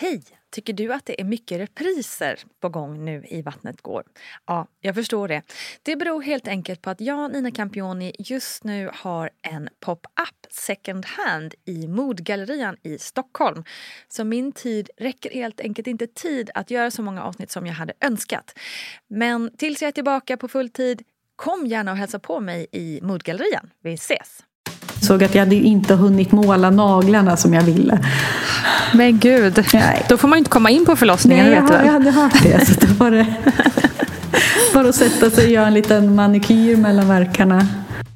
Hej! Tycker du att det är mycket repriser på gång nu i Vattnet går? Ja, jag förstår det. Det beror helt enkelt på att jag, Nina Campioni, just nu har en pop-up second hand i Modgallerian i Stockholm. Så min tid räcker helt enkelt inte tid att göra så många avsnitt som jag hade önskat. Men tills jag är tillbaka på full tid, kom gärna och hälsa på mig i Modgallerian. Vi ses! Såg att jag hade inte hunnit måla naglarna som jag ville. Men gud, nej. Då får man inte komma in på förlossningen. Nej, vet du väl? Jag hade hört det. Så det var det. Bara att sätta sig och göra en liten manikyr mellan verkarna.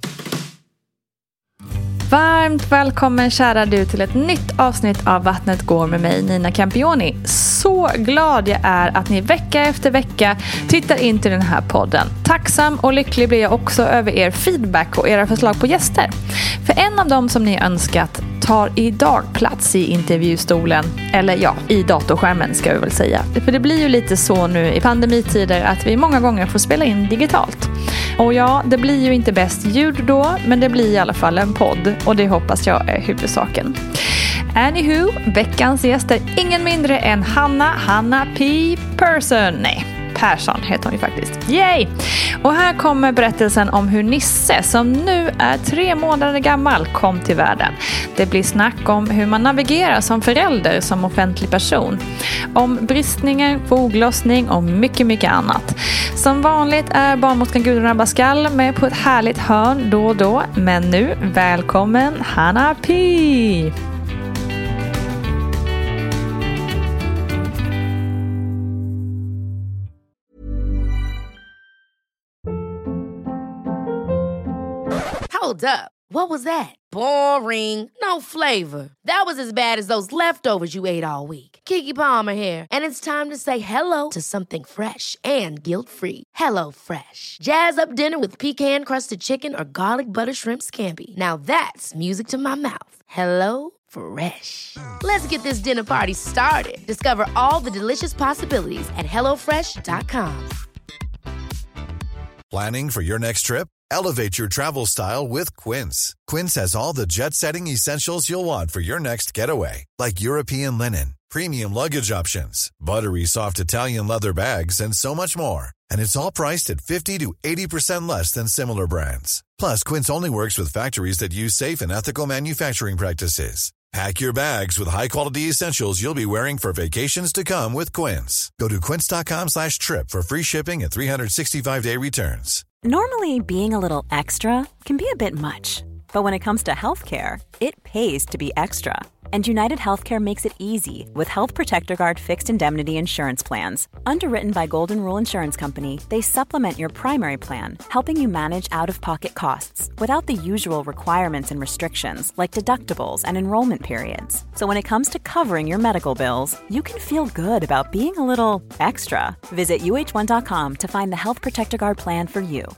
Varmt välkommen kära du till ett nytt avsnitt av Vattnet går med mig, Nina Campioni. Så glad jag är att ni vecka efter vecka tittar in till den här podden. Tacksam och lycklig blir jag också över er feedback och era förslag på gäster. För en av dem som ni önskat tar idag plats i intervjustolen. Eller ja, i datorskärmen ska jag väl säga. För det blir ju lite så nu i pandemitider att vi många gånger får spela in digitalt. Och ja, det blir ju inte bäst ljud då, men det blir i alla fall en podd. Och det hoppas jag är huvudsaken. Anywho, veckans gäst är ingen mindre än Hanna P. Persson heter hon ju faktiskt. Yay! Och här kommer berättelsen om hur Nisse, som nu är 3 månader gammal, kom till världen. Det blir snack om hur man navigerar som förälder, som offentlig person. Om bristningar, foglossning och mycket, mycket annat. Som vanligt är barnmorskan Gudrun Abascal med på ett härligt hörn då och då. Men nu, välkommen Hanna P. Hold up. What was that? Boring. No flavor. That was as bad as those leftovers you ate all week. Keke Palmer here, and it's time to say hello to something fresh and guilt-free. Hello Fresh. Jazz up dinner with pecan-crusted chicken or garlic butter shrimp scampi. Now that's music to my mouth. Hello Fresh. Let's get this dinner party started. Discover all the delicious possibilities at hellofresh.com. Planning for your next trip? Elevate your travel style with Quince. Quince has all the jet-setting essentials you'll want for your next getaway, like European linen, premium luggage options, buttery soft Italian leather bags, and so much more. And it's all priced at 50 to 80% less than similar brands. Plus, Quince only works with factories that use safe and ethical manufacturing practices. Pack your bags with high-quality essentials you'll be wearing for vacations to come with Quince. Go to quince.com/trip for free shipping and 365-day returns. Normally, being a little extra can be a bit much, but when it comes to healthcare, it pays to be extra. And United Healthcare makes it easy with Health Protector Guard fixed indemnity insurance plans. Underwritten by Golden Rule Insurance Company, they supplement your primary plan, helping you manage out-of-pocket costs without the usual requirements and restrictions like deductibles and enrollment periods. So when it comes to covering your medical bills, you can feel good about being a little extra. Visit uh1.com to find the Health Protector Guard plan for you.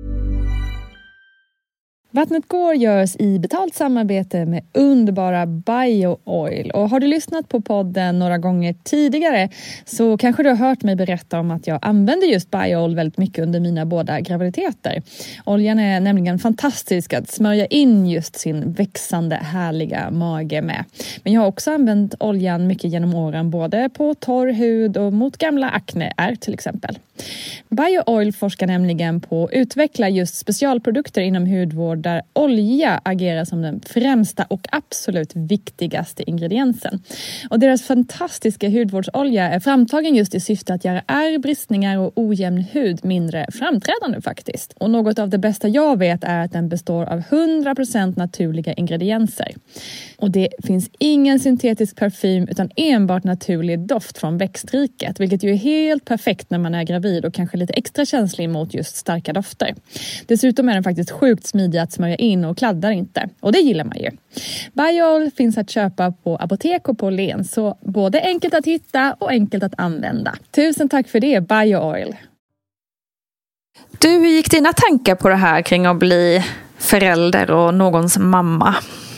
Vattnet går görs i betalt samarbete med underbara BioOil. Och har du lyssnat på podden några gånger tidigare så kanske du har hört mig berätta om att jag använder just BioOil väldigt mycket under mina båda graviditeter. Oljan är nämligen fantastisk att smörja in just sin växande härliga mage med. Men jag har också använt oljan mycket genom åren, både på torr hud och mot gamla akneär till exempel. BioOil forskar nämligen på att utveckla just specialprodukter inom hudvård där olja agerar som den främsta och absolut viktigaste ingrediensen. Och deras fantastiska hudvårdsolja är framtagen just i syfte att göra ärr, bristningar och ojämn hud mindre framträdande faktiskt. Och något av det bästa jag vet är att den består av 100% naturliga ingredienser. Och det finns ingen syntetisk parfym utan enbart naturlig doft från växtriket, vilket ju är helt perfekt när man är gravid och kanske lite extra känslig mot just starka dofter. Dessutom är den faktiskt sjukt smidig att smörja in och kladdar inte. Och det gillar man ju. BioOil finns att köpa på apotek och på Len, så både enkelt att hitta och enkelt att använda. Tusen tack för det, BioOil. Du, hur gick dina tankar på det här kring att bli förälder och någons mamma?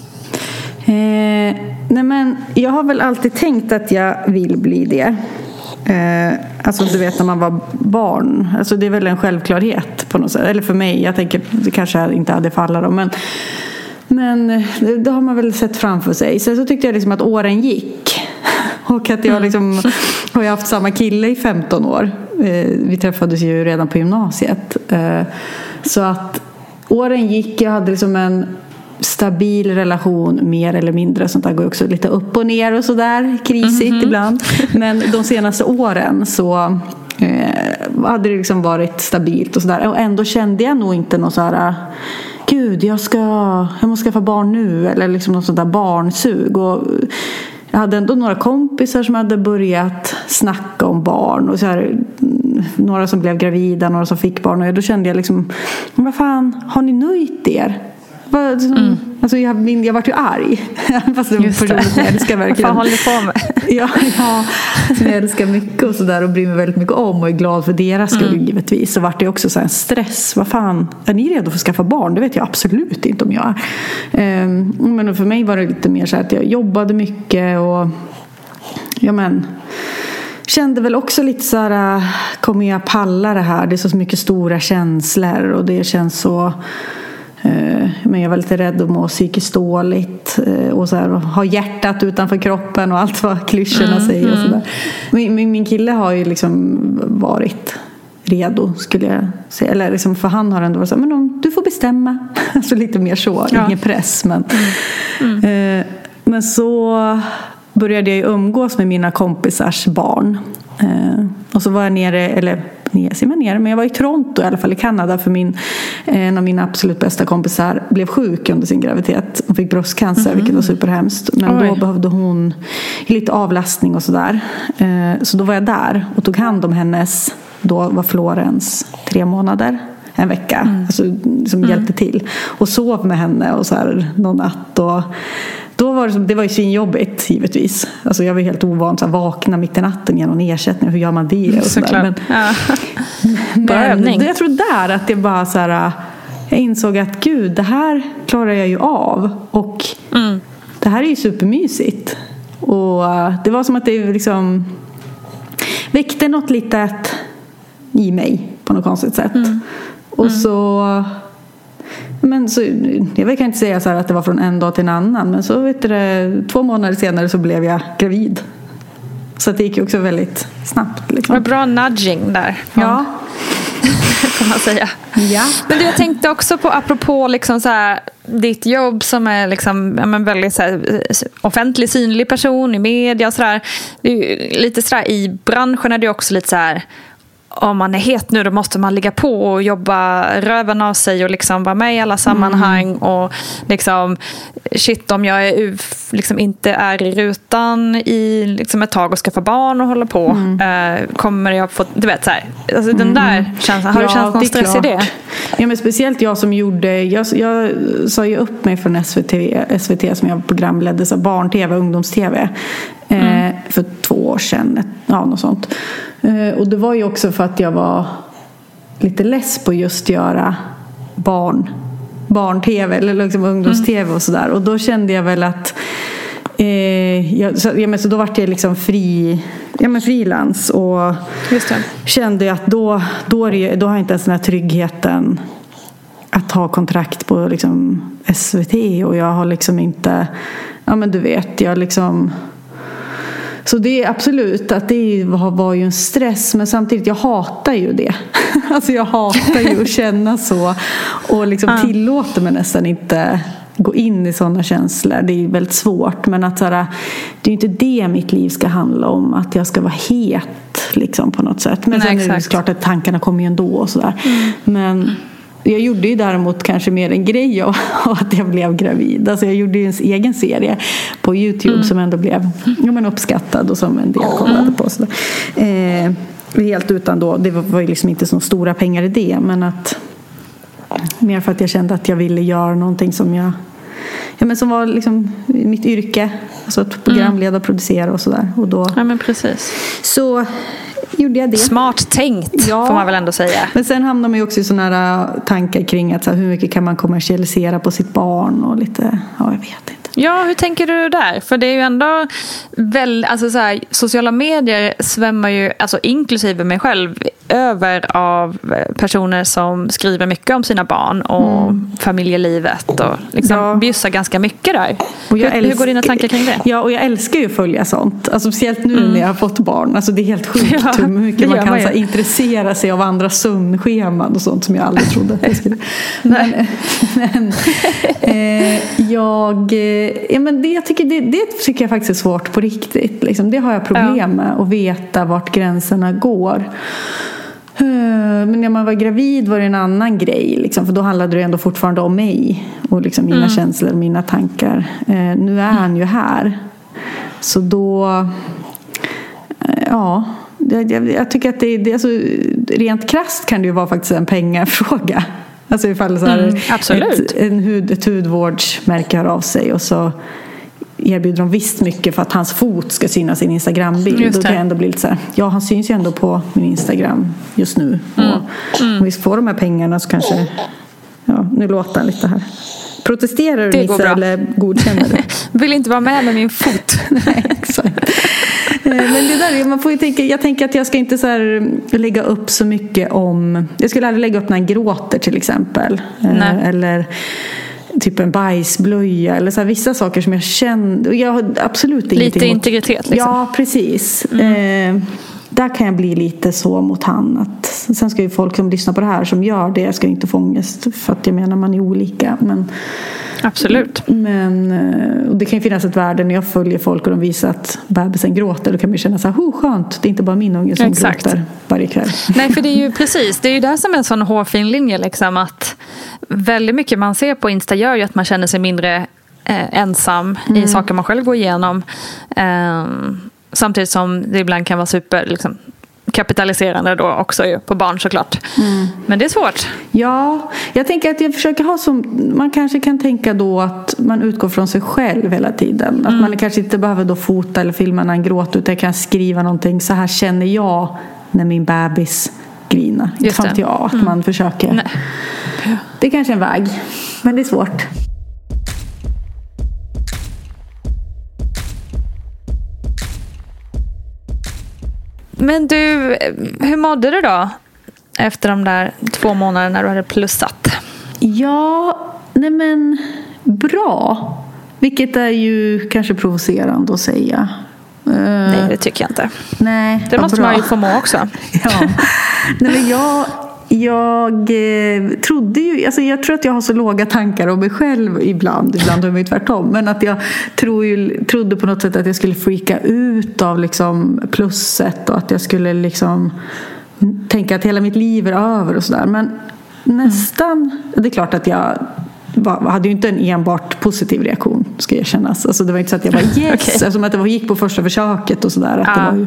Nej men jag har väl alltid tänkt att jag vill bli det. Alltså du vet när man var barn, alltså det är väl en självklarhet på något sätt, eller för mig, jag tänker det kanske inte hade för alla då, men det har man väl sett framför sig. Sen så tyckte jag liksom att åren gick Och att jag liksom har haft samma kille i 15 år. Vi träffades ju redan på gymnasiet. Så att åren gick, jag hade liksom en stabil relation mer eller mindre. Sånt där går också lite upp och ner och sådär. Krisigt ibland. Men de senaste åren så hade det liksom varit stabilt och sådär. Och ändå kände jag nog inte någon så här... Gud, jag måste skaffa barn nu. Eller liksom något sånt där barnsug. Och jag hade ändå några kompisar som hade börjat snacka om barn. Och så här, några som blev gravida, några som fick barn. Och då kände jag liksom, vad fan, har ni nöjt er? Alltså jag vart ju arg. Fast det var en person som jag älskar verkligen. Vad håller du på med? Ja, som jag älskar mycket och sådär. Och bryr mig väldigt mycket om. Och är glad för deras skull givetvis. Så vart det också så här en stress. Vad fan, är ni redo för att skaffa barn? Det vet jag absolut inte om jag är. Men för mig var det lite mer så här att jag jobbade mycket. Och kände väl också lite så här, kommer jag palla det här? Det är så mycket stora känslor. Och det känns så... Men jag var lite rädd att må psykiskt dåligt och så här, och ha hjärtat utanför kroppen och allt vad klyschorna säger och sådär. Min kille har ju liksom varit redo, skulle jag säga, eller liksom, för han har ändå varit så här, men du får bestämma. Alltså lite mer så, ingen press, men men så började jag umgås med mina kompisars barn. Och så var jag nere, men jag var i Toronto i alla fall, i Kanada, för en av mina absolut bästa kompisar blev sjuk under sin graviditet och fick bröstcancer, vilket var superhemskt. Men då behövde hon lite avlastning och sådär. Så då var jag där och tog hand om hennes, då var Florens 3 månader, en vecka, alltså, som hjälpte till, och sov med henne och så här någon natt. Och då var det var ju svinjobbigt givetvis. Alltså jag var helt ovan att vakna mitt i natten genom en ersättning. Hur gör man det? Och såklart. Men jag tror där att det bara så här, jag insåg att gud, det här klarar jag ju av. Och det här är ju supermysigt. Och det var som att det liksom väckte något litet i mig på något konstigt sätt. Och så... Men så, jag kan inte säga så här att det var från en dag till en annan. Men så 2 månader senare så blev jag gravid. Så det gick ju också väldigt snabbt. Liksom. Det var bra nudging där. Ja. Kan man säga. Ja. Men jag tänkte också på, apropå liksom så här, ditt jobb som är liksom, väldigt så här, offentlig, synlig person i media och sådär. Lite sådär i branschen är det också lite så här, om man är het nu, då måste man ligga på och jobba röven av sig och liksom vara med i alla sammanhang och liksom, shit, om jag liksom inte är i rutan i liksom ett tag och ska få barn och hålla på, kommer jag få, du vet så här, alltså den där känslan, har du känt någon stress i det? Ja, men speciellt jag som gjorde, jag sa ju upp mig från SVT som jag programledde, så barn-tv, ungdoms-tv för 2 år sedan, något sånt. Och det var ju också för att jag var lite less på just göra barn-tv eller liksom ungdoms-tv och sådär. Och då kände jag väl att så då var jag liksom frilans och kände jag att då har jag inte ens den här tryggheten att ha kontrakt på liksom SVT, och jag har liksom inte, du vet, jag liksom. Så det är absolut att det var ju en stress, men samtidigt jag hatar ju det. Alltså jag hatar ju att känna så, och liksom tillåter mig nästan inte gå in i sådana känslor. Det är väldigt svårt, men att såhär, det är ju inte det mitt liv ska handla om, att jag ska vara het liksom på något sätt. Men sen är det klart att tankarna kommer ju ändå och sådär. Men jag gjorde ju däremot kanske mer en grej av att jag blev gravid. Alltså jag gjorde ju en egen serie på YouTube som ändå blev uppskattad och som en del kollade på. Så helt utan då, det var ju liksom inte så stora pengar i det, men att mer för att jag kände att jag ville göra någonting som som var liksom mitt yrke, alltså att programleda, producera och sådär. Och då, ja, men precis. Så gjorde jag det. Smart tänkt, får man väl ändå säga. Men sen hamnar man ju också i sådana här tankar kring att så här, hur mycket kan man kommersialisera på sitt barn och lite, jag vet inte. Ja, hur tänker du där? För det är ju ändå väl, alltså så här, sociala medier svämmar ju, alltså inklusive mig själv, över av personer som skriver mycket om sina barn och familjelivet och liksom bjussar ganska mycket där. Och hur går dina tankar kring det? Ja, och jag älskar ju att följa sånt. Alltså speciellt nu när jag har fått barn. Alltså det är helt sjukt hur mycket man kan så här, intressera sig av andra sömnscheman och sånt som jag aldrig trodde att jag skulle. Jag tycker det tycker jag faktiskt är svårt på riktigt. Liksom, det har jag problem med, att veta vart gränserna går. Men när man var gravid var det en annan grej liksom, för då handlade det ändå fortfarande om mig och liksom mina känslor och mina tankar. Nu är han ju här, så då jag tycker att det alltså, rent krasst kan det ju vara faktiskt en pengafråga. Alltså ifall så här, ett hudvårdsmärke hör av sig och så erbjuder de visst mycket för att hans fot ska synas i en Instagram-bild. Då kan jag ändå bli lite så här, han syns ju ändå på min Instagram just nu. Och om vi får de här pengarna så kanske, nu låter han lite här. Protesterar du, Nissa, eller godkänner du? Vill inte vara med min fot. Nej, exakt. Men det där, man får ju tänka, jag tänker att jag ska inte så här lägga upp så mycket om, jag skulle aldrig lägga upp när han gråter till exempel. Eller typ en bajsblöja eller så här, vissa saker som jag känner, jag har absolut ingenting lite integritet liksom. Ja, precis. Där kan jag bli lite så mot han att sen ska ju folk som lyssnar på det här som gör det ska inte få ångest, för att jag menar man är olika, men absolut. Men och det kan ju finnas ett värde när jag följer folk och de visar att bebisen gråter, då kan man ju känna så här, skönt, det är inte bara min unge som gråter varje kväll. Nej, för det är ju precis, det är ju där som en sån hårfin linje liksom, att väldigt mycket man ser på Insta gör ju att man känner sig mindre ensam i saker man själv går igenom, samtidigt som det ibland kan vara super liksom, kapitaliserande då också ju på barn såklart. Men det är svårt. Ja, jag tänker att jag försöker ha som, man kanske kan tänka då att man utgår från sig själv hela tiden. Att man kanske inte behöver då fota eller filma när han gråter, utan jag kan skriva någonting, så här känner jag när min bebis grinar. Inte fan jag att man försöker. Nej. Det är kanske en väg, men det är svårt. Men du, hur mådde du då efter de där 2 månaderna när du hade plussat? Ja, nej men bra. Vilket är ju kanske provocerande att säga. Nej, det tycker jag inte. Nej, det måste man ju få må också. Ja. Nej, men jag trodde ju, alltså jag tror att jag har så låga tankar om mig själv ibland är det tvärtom, men att jag trodde på något sätt att jag skulle freaka ut av liksom plusset och att jag skulle liksom tänka att hela mitt liv är över och sådär, men nästan, det är klart att jag hade ju inte en enbart positiv reaktion, ska jag kännas. Alltså det var inte så att jag bara yes, okay. Som att det gick på första försöket och sådär, att det var ju,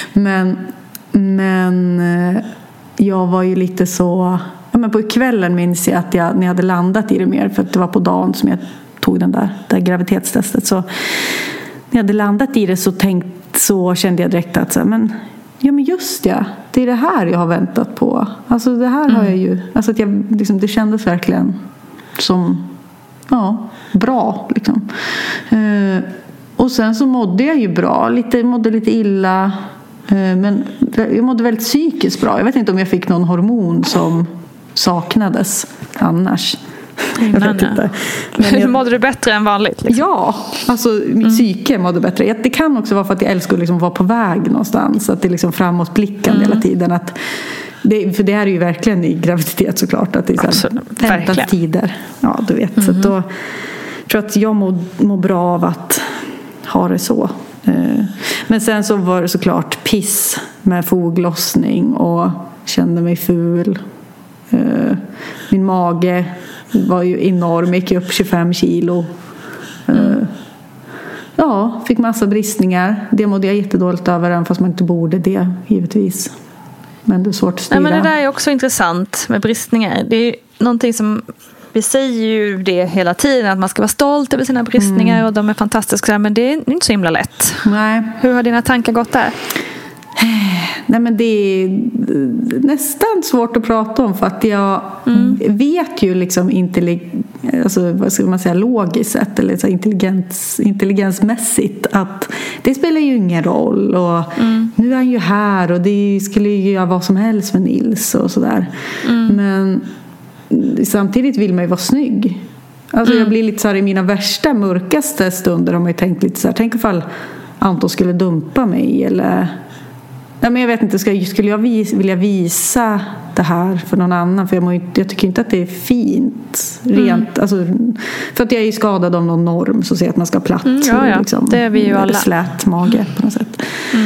men jag var ju lite så, men på kvällen minns jag att när jag hade landat i det mer, för att det var på dagen som jag tog det där graviditetstestet, så när jag hade landat i det så kände jag direkt att men just det är det här jag har väntat på. Alltså det här har jag ju, alltså att jag liksom, det kändes verkligen som bra liksom. Och sen så mådde jag ju bra, mådde lite illa, men jag mådde väldigt psykiskt bra. Jag vet inte om jag fick någon hormon som saknades annars. Jag vet inte. Men mådde du bättre än vanligt? Liksom? Ja, alltså mitt psyke mådde bättre. Det kan också vara för att jag älskar att liksom vara på väg någonstans. Att det är liksom framåtblickande hela tiden. För det här är ju verkligen i graviditet såklart. Att det är så här tider. Ja, du vet. Så då tror jag att jag mår bra av att ha det så. Men sen så var det såklart piss med foglossning och kände mig ful. Min mage var ju enorm, gick upp 25 kilo. Fick massa bristningar. Det mådde jag jättedåligt över, även fast man inte borde det, givetvis. Men det är svårt att styra. Nej, men det där är också intressant med bristningar. Det är någonting som, vi säger ju det hela tiden, att man ska vara stolt över sina bristningar och de är fantastiska, men det är inte så himla lätt. Nej. Hur har dina tankar gått där? Nej, men det är nästan svårt att prata om, för att jag vet ju liksom alltså, vad ska man säga, logiskt sett eller så intelligensmässigt att det spelar ju ingen roll och nu är han ju här och det skulle ju göra vad som helst med Nils och sådär. Men samtidigt vill man ju vara snygg. Alltså jag blir lite så här, i mina värsta, mörkaste stunder har man ju tänkt lite så här, tänk ifall Anton skulle dumpa mig eller... Nej, men jag vet inte, skulle jag vilja visa det här för någon annan? För jag tycker inte att det är fint rent, alltså, för att jag är ju skadad av någon norm så ser att man ska ha platt liksom, det är vi ju alla. Slät mage på något sätt.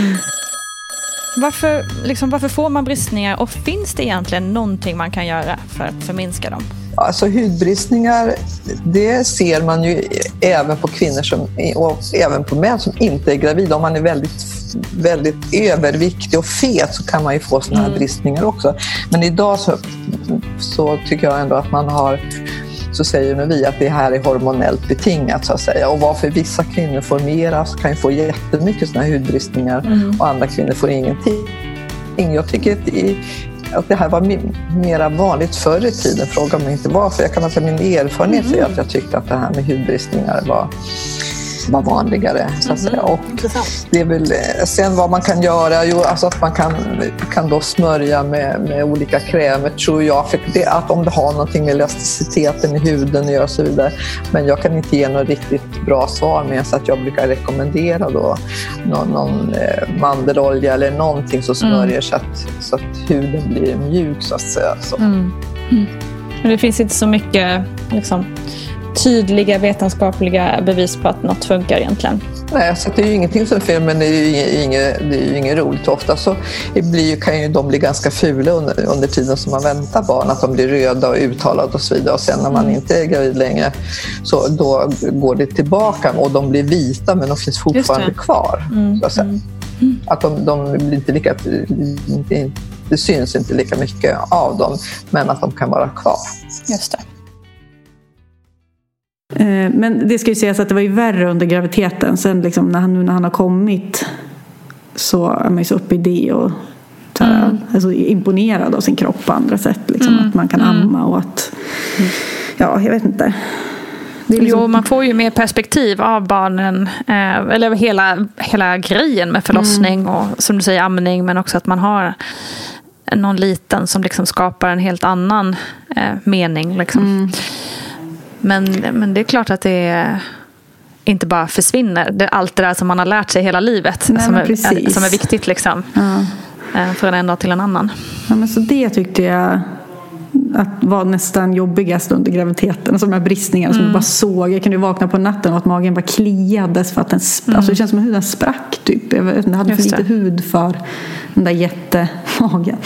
Varför får man bristningar och finns det egentligen någonting man kan göra för att förminska dem? Alltså hudbristningar, det ser man ju även på kvinnor och även på män som inte är gravida. Om man är väldigt, väldigt överviktig och fet så kan man ju få såna här bristningar också. Men idag så tycker jag ändå att man har, så säger nu vi att det här är hormonellt betingat så att säga. Och varför vissa kvinnor får mera så kan ju få jättemycket såna här hudbristningar och andra kvinnor får ingenting. Jag tycker att det här var mera vanligt förr i tiden. Fråga mig inte varför. Jag kan säga min erfarenhet är att jag tyckte att det här med hudbristningar var vanligare så att säga. Och det är väl sen vad man kan göra, alltså att man kan då smörja med olika krämer tror jag, för det, att om det har någonting med elasticiteten i huden att göra och så vidare. Men jag kan inte ge något riktigt bra svar med så att jag brukar rekommendera då någon mandelolja eller någonting som smörjer så att huden blir mjuk så att säga. Så. Men det finns inte så mycket liksom tydliga vetenskapliga bevis på att något funkar egentligen. Nej, så det är ju ingenting som fel, men det är ju inget roligt. Ofta så kan ju de bli ganska fula under tiden som man väntar barn, att de blir röda och uttalade och så vidare. Och sen när man inte är gravid längre så då går det tillbaka och de blir vita men de finns fortfarande kvar. Så att säga. Att de blir inte lika, det syns inte lika mycket av dem, men att de kan vara kvar. Just det. Men det ska ju sägas att det var ju värre under graviditeten. Sen liksom när han har kommit så är man ju så uppe i det och alltså imponerad av sin kropp på andra sätt. Liksom, att man kan amma och att ja, jag vet inte. Det är liksom... Jo, man får ju mer perspektiv av barnen eller hela grejen med förlossning och som du säger amning, men också att man har någon liten som liksom skapar en helt annan mening liksom. Men det är klart att det inte bara försvinner. Det är allt det där som man har lärt sig hela livet som är viktigt liksom. Från en dag till en annan. Ja, men så det tyckte jag att var nästan jobbigast under graviditeten. Alltså de här bristningarna som jag bara såg. Jag kunde vakna på natten och att magen bara kliades för att den alltså det känns som att huden sprack typ. Jag vet, jag hade för lite hud för den där jättemagen.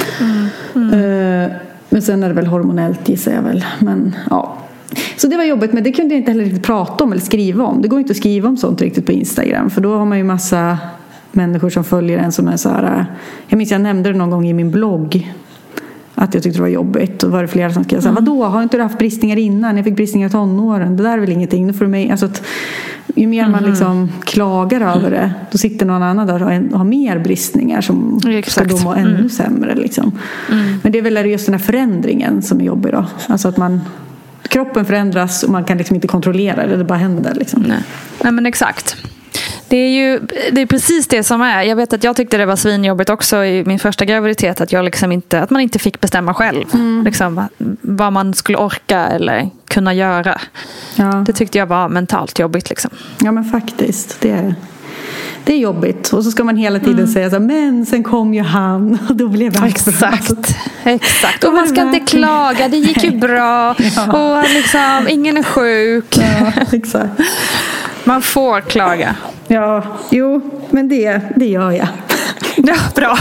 Men sen är det väl hormonellt gissar jag väl. Men ja. Så det var jobbigt, men det kunde jag inte heller riktigt prata om eller skriva om. Det går inte att skriva om sånt riktigt på Instagram, för då har man ju massa människor som följer en som är så här. Jag minns jag nämnde det någon gång i min blogg att jag tyckte det var jobbigt, och var det flera som skrev så här, vadå, har inte du haft bristningar innan? Jag fick bristningar i tonåren, det där är väl ingenting. Nu får du mig, alltså att ju mer man liksom klagar över det, då sitter någon annan där och har mer bristningar som ska då må ännu sämre liksom. Men det är väl just den här förändringen som är jobbig då, alltså att kroppen förändras och man kan liksom inte kontrollera det bara händer liksom. Nej men exakt. Det är precis det som är. Jag vet att jag tyckte det var svinjobbigt också i min första graviditet att att man inte fick bestämma själv liksom, vad man skulle orka eller kunna göra. Ja. Det tyckte jag var mentalt jobbigt liksom. Ja men faktiskt, det är jobbigt. Och så ska man hela tiden säga så här, men sen kom ju han och då blev det Exakt. Och man ska inte klaga, det gick ju bra. Och liksom, ingen är sjuk. Ja, exakt. Man får klaga. Ja, jo, men det gör jag. Ja, bra.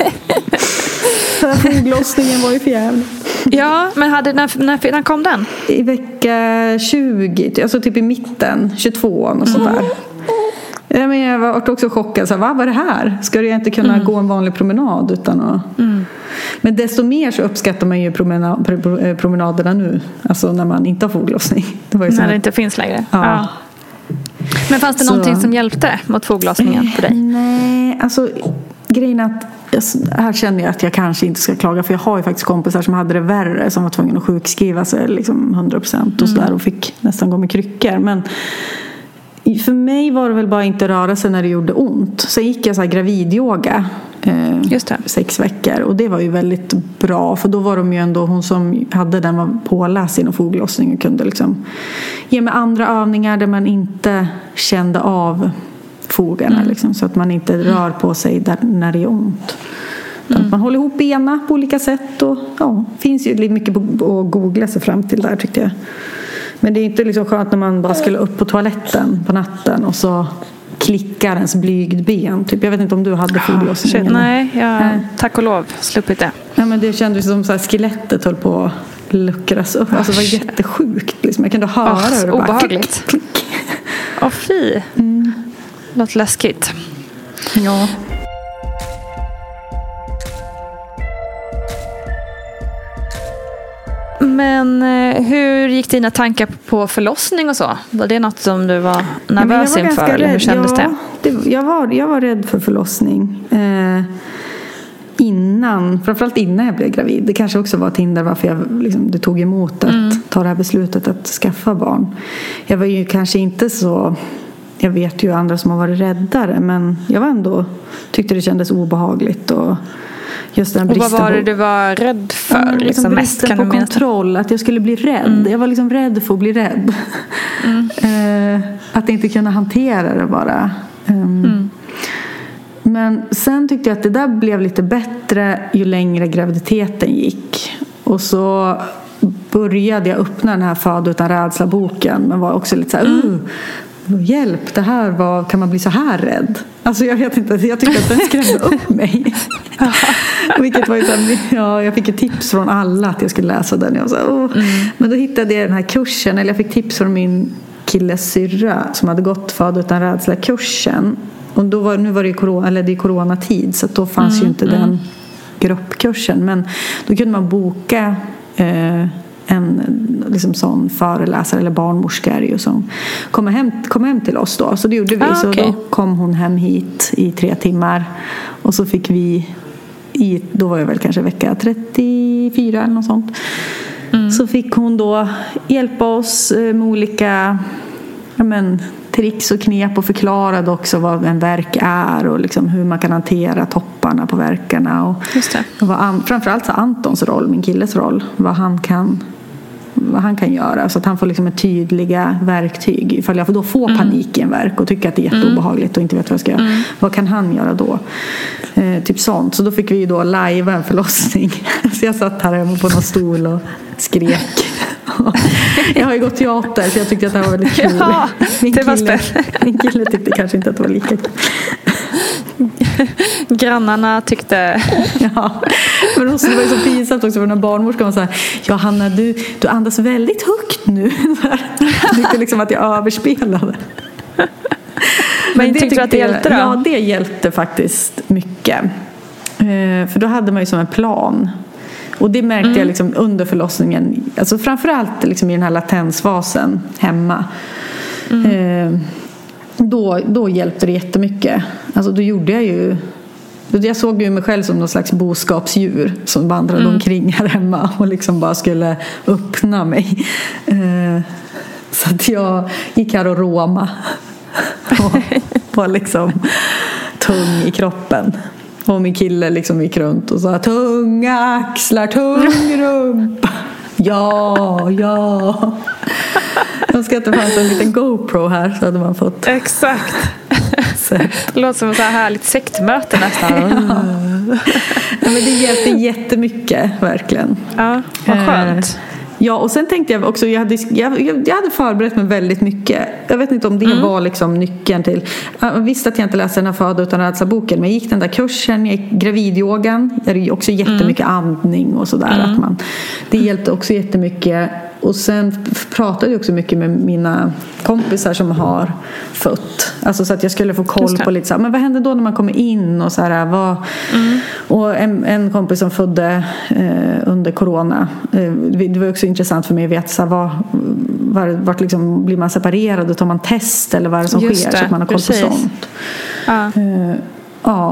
Foglossningen var ju för jävligt. Ja, men när kom den? I vecka 20, alltså typ i mitten, 22 och sånt där. Ja, men jag var också chockad. Så vad var det här? Ska jag inte kunna gå en vanlig promenad utan att... Men desto mer så uppskattar man ju promenaderna nu. Alltså när man inte har foglossning. När det inte finns längre. Ja. Men fanns det någonting som hjälpte mot foglossningen för dig? Nej, alltså grejen att här känner jag att jag kanske inte ska klaga, för jag har ju faktiskt kompisar som hade det värre, som var tvungna att sjukskriva sig liksom 100% och sådär, och fick nästan gå med kryckor. Men för mig var det väl bara inte röra sig när det gjorde ont. Sen gick jag så här gravidyoga 6 veckor, och det var ju väldigt bra, för då var de ju ändå, hon som hade den var påläst inom foglossning och kunde liksom ge mig andra övningar där man inte kände av fogarna liksom, så att man inte rör på sig där, när det är ont. Man håller ihop benen på olika sätt, och finns ju lite mycket att googla sig fram till där, tyckte jag. Men det är inte liksom skönt när man bara skulle upp på toaletten på natten och så klickar ens blygdben. Typ. Jag vet inte om du hade foglossning. Nej, jag tack och lov sluppit det. Ja, men det kändes som så här, skelettet höll på att luckras upp. Alltså det var jättesjukt. Liksom. Jag kunde höra hur det bara obehagligt. Klick. Fy. Låt läskigt. Ja. Men hur gick dina tankar på förlossning och så? Var det något som du var nervös inför? Eller hur kändes det? Jag var rädd för förlossning. Framförallt innan jag blev gravid. Det kanske också var ett hinder varför jag liksom, det tog emot att ta det här beslutet att skaffa barn. Jag var ju kanske inte så... Jag vet ju andra som har varit räddare, men jag var ändå tyckte det kändes obehagligt, och just den bristen. Och vad var det du var rädd för? Liksom bristen på kontroll, att jag skulle bli rädd. Jag var liksom rädd för att bli rädd. Att inte kunna hantera det bara. Men sen tyckte jag att det där blev lite bättre ju längre graviditeten gick. Och så började jag öppna den här Föda utan rädsla-boken, men var också lite så här, hjälp, det här var, kan man bli så här rädd? Alltså jag vet inte, jag tyckte att den skrämde upp mig. Vilket var ju så här, jag fick ett tips från alla att jag skulle läsa den. Jag var så här, Men då hittade jag den här kursen, eller jag fick tips från min killes syrra som hade gått Föda utan rädsla-kursen. Och nu var det ju det är coronatid, så att då fanns ju inte den gruppkursen, men då kunde man boka en liksom sån föreläsare eller barnmorska är det ju, som kom hem till oss då. Så det gjorde vi. Så då kom hon hem hit i 3 timmar, och så fick vi då var jag väl kanske vecka 34 eller något sånt. Så fick hon då hjälpa oss med olika tricks och knep, och förklarade också vad en värk är och liksom hur man kan hantera topparna på värkarna. Och just det. Framförallt så Antons roll, min killes roll, vad han kan göra, så att han får liksom ett tydliga verktyg ifall jag då får panik i en verk och tycker att det är jätteobehagligt och inte vet vad jag ska göra. Vad kan han göra då? Typ sånt. Så då fick vi då live en förlossning. Så jag satt här hemma på någon stol och skrek. Jag har ju gått teater, så jag tyckte att det var väldigt kul. Ja, min kille tyckte kanske inte att det var lika kul. Grannarna tyckte... Ja, men också, det var ju så pinsamt också för när barnmorskan var så här: ja Hanna, du andas väldigt högt nu. Jag tyckte liksom att jag överspelade. Men tyckte du att det hjälpte då? Ja, det hjälpte faktiskt mycket. För då hade man ju som en plan. Och det märkte jag liksom under förlossningen. Alltså framförallt liksom i den här latensfasen hemma. Då hjälpte det jättemycket. Alltså då gjorde jag såg ju mig själv som någon slags boskapsdjur som vandrade omkring här hemma och liksom bara skulle öppna mig. Så att jag gick här och råma och var liksom tung i kroppen. Och min kille liksom gick runt och sa: tunga axlar, tung rumpa. Ja. Jag önskar att det fanns en liten GoPro här, så hade man fått. Exakt. Det låter som ett så här härligt sektmöte nästan. Ja, men det hjälpte jättemycket, verkligen. Ja, vad skönt. Ja, och sen tänkte jag också, jag hade förberett mig väldigt mycket. Jag vet inte om det var liksom nyckeln till. Jag visste att jag inte läste den här Föda utan rädsla-boken, men jag gick den där kursen, jag gick gravidyogan. Det är ju också jättemycket andning och sådär. Det hjälpte också jättemycket. Och sen pratade jag också mycket med mina kompisar som har fött. Alltså så att jag skulle få koll på lite så här, men vad händer då när man kommer in och så här, och en kompis som födde under corona. Det var också intressant för mig att veta så här, vart liksom blir man separerad och tar man test eller vad är det som sker, så att man har koll på sånt.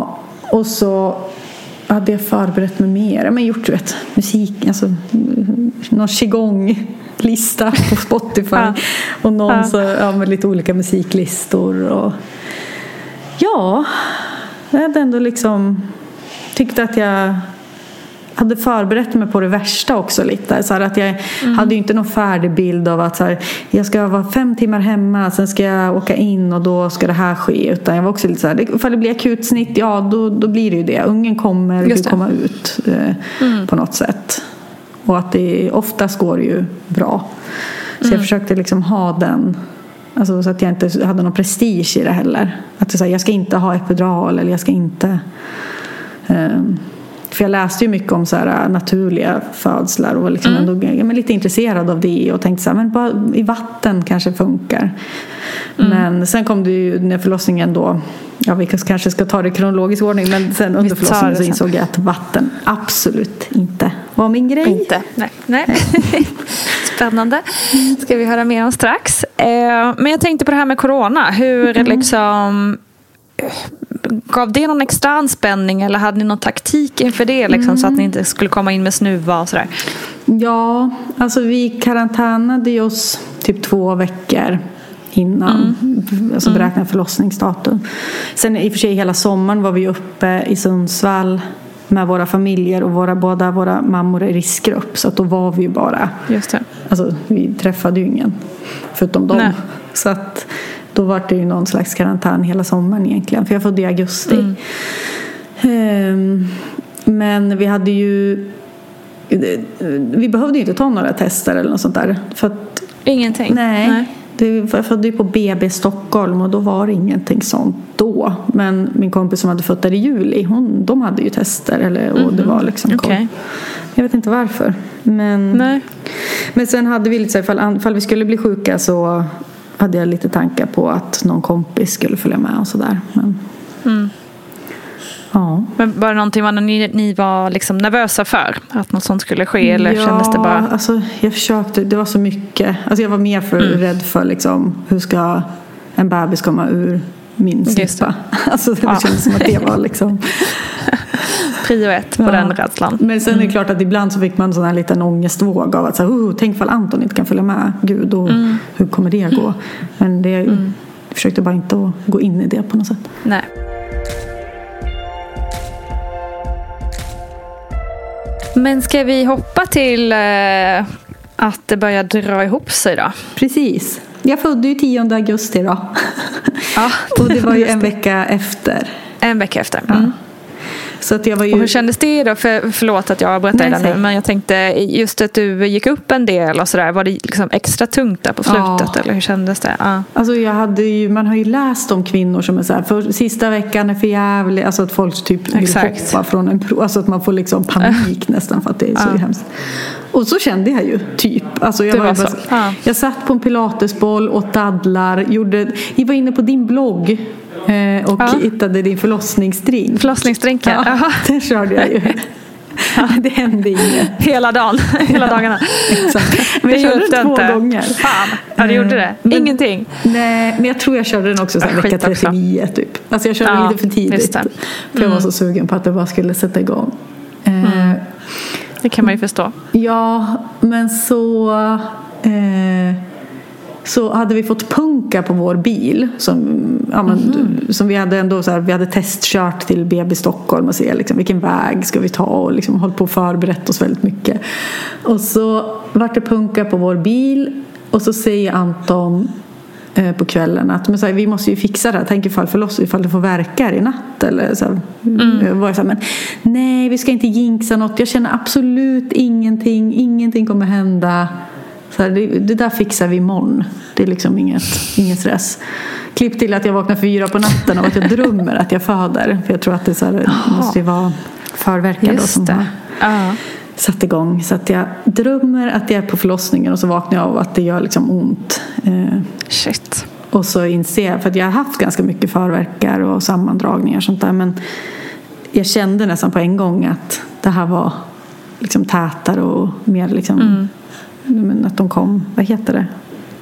Och så hade jag förberett mig mer. Men gjort, musik, alltså någon qigong-lista på Spotify. Och någon med lite olika musiklistor. Och jag hade ändå liksom tyckte att jag hade förberett mig på det värsta också lite. Så här att jag hade ju inte någon färdig bild av att så här, jag ska vara 5 timmar hemma, sen ska jag åka in och då ska det här ske. Utan jag var också lite så här, ifall det blir akutsnitt, då blir det ju det. Ungen kommer komma ut på något sätt. Och att det oftast går ju bra. Så jag försökte liksom ha den, alltså, så att jag inte hade någon prestige i det heller. Att det, så här, jag ska inte ha epidural eller jag ska inte... För jag läste ju mycket om så här naturliga födslar och var liksom ändå lite intresserad av det och tänkte så här, men bara i vatten kanske funkar. Men sen kom det ju när förlossningen då, vi kanske ska ta det i kronologisk ordning, men sen under förlossningen så insåg jag att vatten absolut inte var min grej. Inte, nej. Spännande. Ska vi höra mer om strax. Men jag tänkte på det här med corona. Hur liksom... Gav det någon extra anspänning eller hade ni någon taktik inför det liksom, så att ni inte skulle komma in med snuva och sådär? Ja, alltså vi karantänade ju oss typ 2 veckor innan alltså beräknad förlossningsdatum. Sen i och för sig hela sommaren var vi uppe i Sundsvall med våra familjer och båda våra mammor i riskgrupp, så att då var vi ju bara, just det. Alltså vi träffade ju ingen förutom dem. Nej. Så att då var det ju någon slags karantän hela sommaren egentligen. För jag födde i augusti. Men vi hade ju... Vi behövde ju inte ta några tester eller något sånt där. För att, ingenting? Nej. Jag födde ju på BB Stockholm och då var det ingenting sånt då. Men min kompis som hade fött där i juli, de hade ju tester. Och det var liksom... Okay. Jag vet inte varför. Men sen hade vi lite så här, ifall vi skulle bli sjuka så... hade jag lite tankar på att någon kompis skulle följa med och sådär. Men, ja. Men var det någonting ni var liksom nervösa för? Att något sånt skulle ske? Eller kändes det bara... alltså jag försökte. Det var så mycket. Alltså jag var mer rädd för liksom, hur ska en bebis komma ur min snippa? Alltså det kändes som att det var liksom... Prio 1 på den rädslan. Men sen är det klart att ibland så fick man sån här liten ångestvåg av att så, tänk fall Anton inte kan följa med. Gud, och hur kommer det gå? Men jag försökte bara inte att gå in i det på något sätt. Nej. Men ska vi hoppa till att det börjar dra ihop sig då? Precis. Jag födde ju 10 augusti då. Ja, och det var ju en vecka efter. En vecka efter. Så att jag var ju... Och hur kändes det då? Förlåt att jag berättar det nu, men jag tänkte just att du gick upp en del och sådär. Var det liksom extra tungt där på slutet? Eller hur kändes det? Alltså man har ju läst om kvinnor som är så här, för sista veckan är för jävlig. Alltså att folk typ vill hoppa från en pro. Alltså att man får liksom panik nästan för att det är så hemskt. Och så kände jag ju typ. Alltså jag satt på en pilatesboll och dadlar. Jag var inne på din blogg. Och hittade din förlossningsdrink. Förlossningsdrinken? Ja, den körde jag ju. Det hände inget. Hela dagen, hela dagarna. Men jag körde den 2 gånger. Fan, du gjorde det. Ingenting. Nej, men jag tror jag körde den också vecka 39 typ. Alltså jag körde lite för tidigt. För jag var så sugen på att det bara skulle sätta igång. Det kan man ju förstå. Ja, men så hade vi fått punka på vår bil som vi hade ändå så här, vi hade testkört till BB Stockholm och se liksom, vilken väg ska vi ta och liksom hållit på och förberett oss väldigt mycket. Och så var det punka på vår bil och så säger Anton på kvällen att men så här, vi måste ju fixa det här, tänk ifall det får verka i natt eller så här, var jag så här, men nej, vi ska inte jinxa något, jag känner absolut ingenting kommer hända. Så här, det där fixar vi imorgon. Det är liksom ingen stress. Klipp till att jag vaknar 4 på natten och att jag drömmer att jag föder. För jag tror att det, så här, måste ju vara förverkad då, som har satt igång. Så att jag drömmer att jag är på förlossningen och så vaknar jag av att det gör liksom ont. Shit. Och så inser jag, för att jag har haft ganska mycket förverkar och sammandragningar och sånt där. Men jag kände nästan på en gång att det här var liksom tätare och mer liksom... Men att de kom, vad heter det?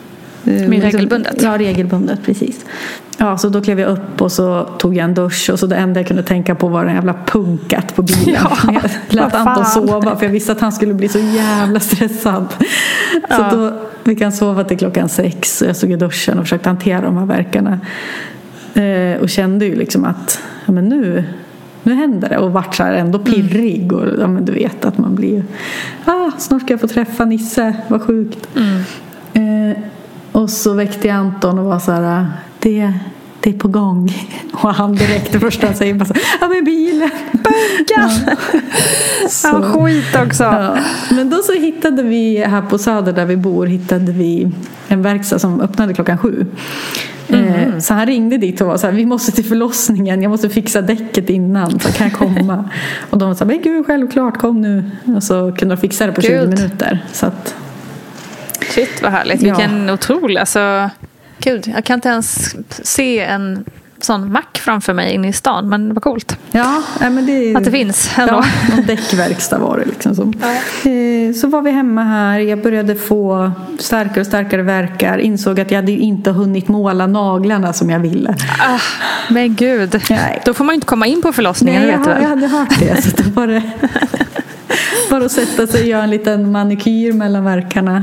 Mer regelbundet? Ja, regelbundet, precis. Ja, så då klev jag upp och så tog jag en dusch. Och så det enda jag kunde tänka på var den jävla punkat på bilen. Ja, jag lät Anton sova för jag visste att han skulle bli så jävla stressad. Så då fick han sova till 6:00. Och jag stod i duschen och försökte hantera de här verkarna. Och kände ju liksom att ja, men nu händer det. Och vart så här ändå pirrig. Och ja, men du vet att man blir snart ska jag få träffa Nisse. Vad sjukt. Och så väckte jag Anton och var så här, det är på gång. Och han direkt det första han säger bara så här, ja men bilen. Bunka! Ja, skit också. Ja. Men då så hittade vi här på Söder där vi bor, hittade vi en verkstad som öppnade 7:00. Så han ringde dit och var så här, vi måste till förlossningen, jag måste fixa däcket innan, så kan jag komma? Och de sa, men gud, självklart, kom nu. Och så kunde de fixa det på 20 minuter. Så att shit, vad härligt. Vilken otrolig, alltså, gud, jag kan inte ens se en sån mack framför mig inne i stan, men det var coolt. Ja, men att det finns ändå. Ja, någon däckverkstad var det liksom som. Ja. Så var vi hemma här, jag började få starkare och starkare verkar, insåg att jag hade ju inte hunnit måla naglarna som jag ville. Men gud, då får man ju inte komma in på förlossningen. Nej, jag hade hört det, så det var bara att sätta sig och göra en liten manikyr mellan verkarna.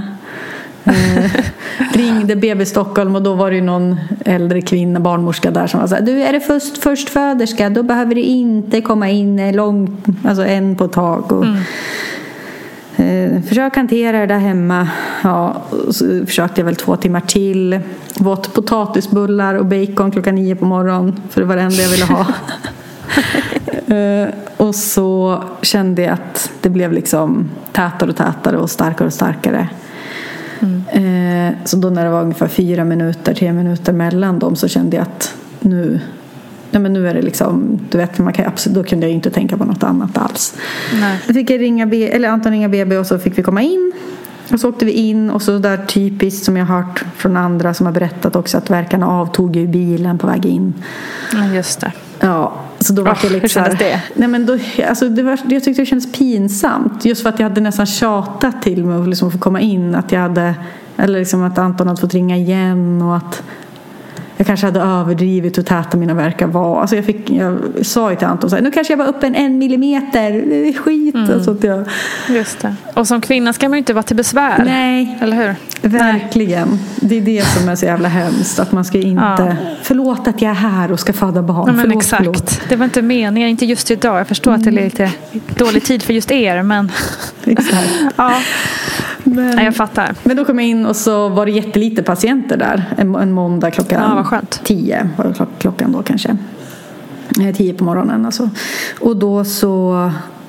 Ringde BB Stockholm och då var det ju någon äldre kvinna, barnmorska där, som var så här, du, är det förstföderska, då behöver det inte komma in långt, alltså en på tag och försök hantera det där hemma. Ja, så försökte jag väl 2 timmar till, åt potatisbullar och bacon 9:00 på morgonen, för det var det enda jag ville ha. Och så kände jag att det blev liksom tätare och tätare och starkare. Så då när det var ungefär 3 minuter mellan dem, så kände jag att nu är det liksom, du vet, då kunde jag inte tänka på något annat alls. Nej. Då fick jag Anton ringa BB och så fick vi komma in. Och så åkte vi in, och så där typiskt som jag har hört från andra som har berättat också, att verkarna avtog i bilen på väg in. Ja, just det. Ja, så då var det hur kändes det? Nej, men då, alltså jag tyckte det kändes pinsamt. Just för att jag hade nästan tjatat till mig liksom att få komma in. Att jag hade, eller liksom att Anton hade fått ringa igen. Och att jag kanske hade överdrivit hur täta mina verkar var. Alltså jag sa ju till Anton så här, nu kanske jag var uppe 1 millimeter. Det är skit. Alltså att jag... Just det. Och som kvinna ska man ju inte vara till besvär. Nej. Eller hur? Verkligen. Nej. Det är det som är så jävla hemskt. Att man ska inte... Förlåt att jag är här och ska föda barn. Ja, men exakt. Det var inte meningen. Inte just idag. Jag förstår att det är lite dålig tid för just er. Men... Exakt. Ja. Nej, jag fattar. Men då kom jag in och så var det jättelite patienter där. En måndag klockan 10 var klockan då kanske. 10 på morgonen alltså. Och då så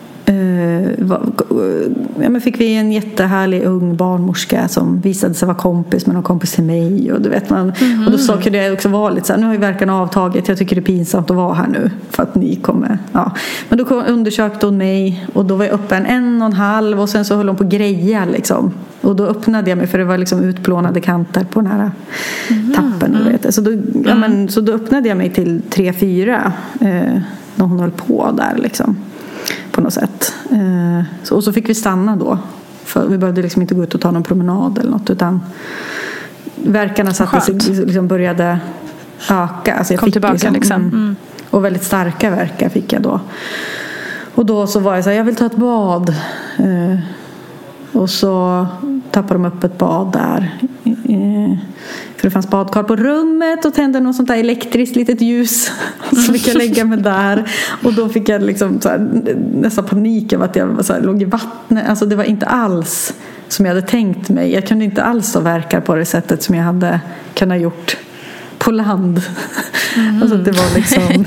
fick vi en jättehärlig ung barnmorska som visade sig vara kompis med någon kompis till mig, och du vet man, och då sa kunde jag också vara lite så här, nu har ju verkarna avtagit, jag tycker det är pinsamt att vara här nu för att ni kommer, men då undersökte hon mig och då var jag uppe 1,5 och sen så höll hon på greja liksom, och då öppnade jag mig för det var liksom utplånade kanter på den här tappen, vet. Så då öppnade jag mig till 3-4 när hon höll på där liksom. På något sätt. Och så fick vi stanna då. För vi behövde liksom inte gå ut och ta någon promenad eller något. Utan verkarna satte sig, liksom började öka. Alltså jag kom fick tillbaka liksom. Och väldigt starka verkar fick jag då. Och då så var jag så här, jag vill ta ett bad. Och så tappade de upp ett bad där. För det fanns badkar på rummet och tände något sånt där elektriskt litet ljus. Så fick jag lägga mig där. Och då fick jag liksom så här, nästan panik av att jag så här, låg i vattnet. Alltså det var inte alls som jag hade tänkt mig. Jag kunde inte alls verka på det sättet som jag hade kunnat gjort på land. Alltså det var liksom...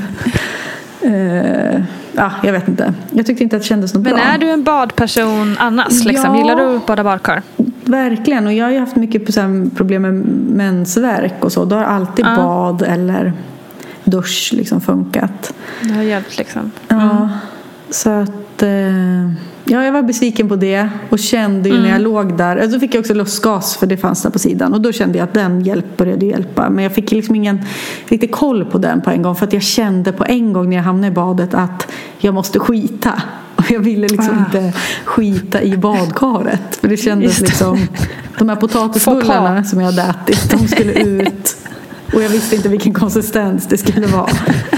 jag vet inte. Jag tyckte inte att det kändes något bra. Men är du en badperson annars? Liksom? Ja, gillar du att bada badkar? Verkligen. Och jag har ju haft mycket problem med mensvärk och så. Då har alltid bad eller dusch liksom funkat. Det har hjälpt liksom. Ja. Så att... jag var besviken på det. Och kände ju när jag låg där... Då fick jag också lustgas för det fanns där på sidan. Och då kände jag att den började hjälpa. Men jag fick liksom ingen riktigt koll på den på en gång. För att jag kände på en gång när jag hamnade i badet att jag måste skita. Och jag ville liksom inte skita i badkaret. För det kändes liksom De här potatisbullarna som jag hade ätit, de skulle ut. Och jag visste inte vilken konsistens det skulle vara.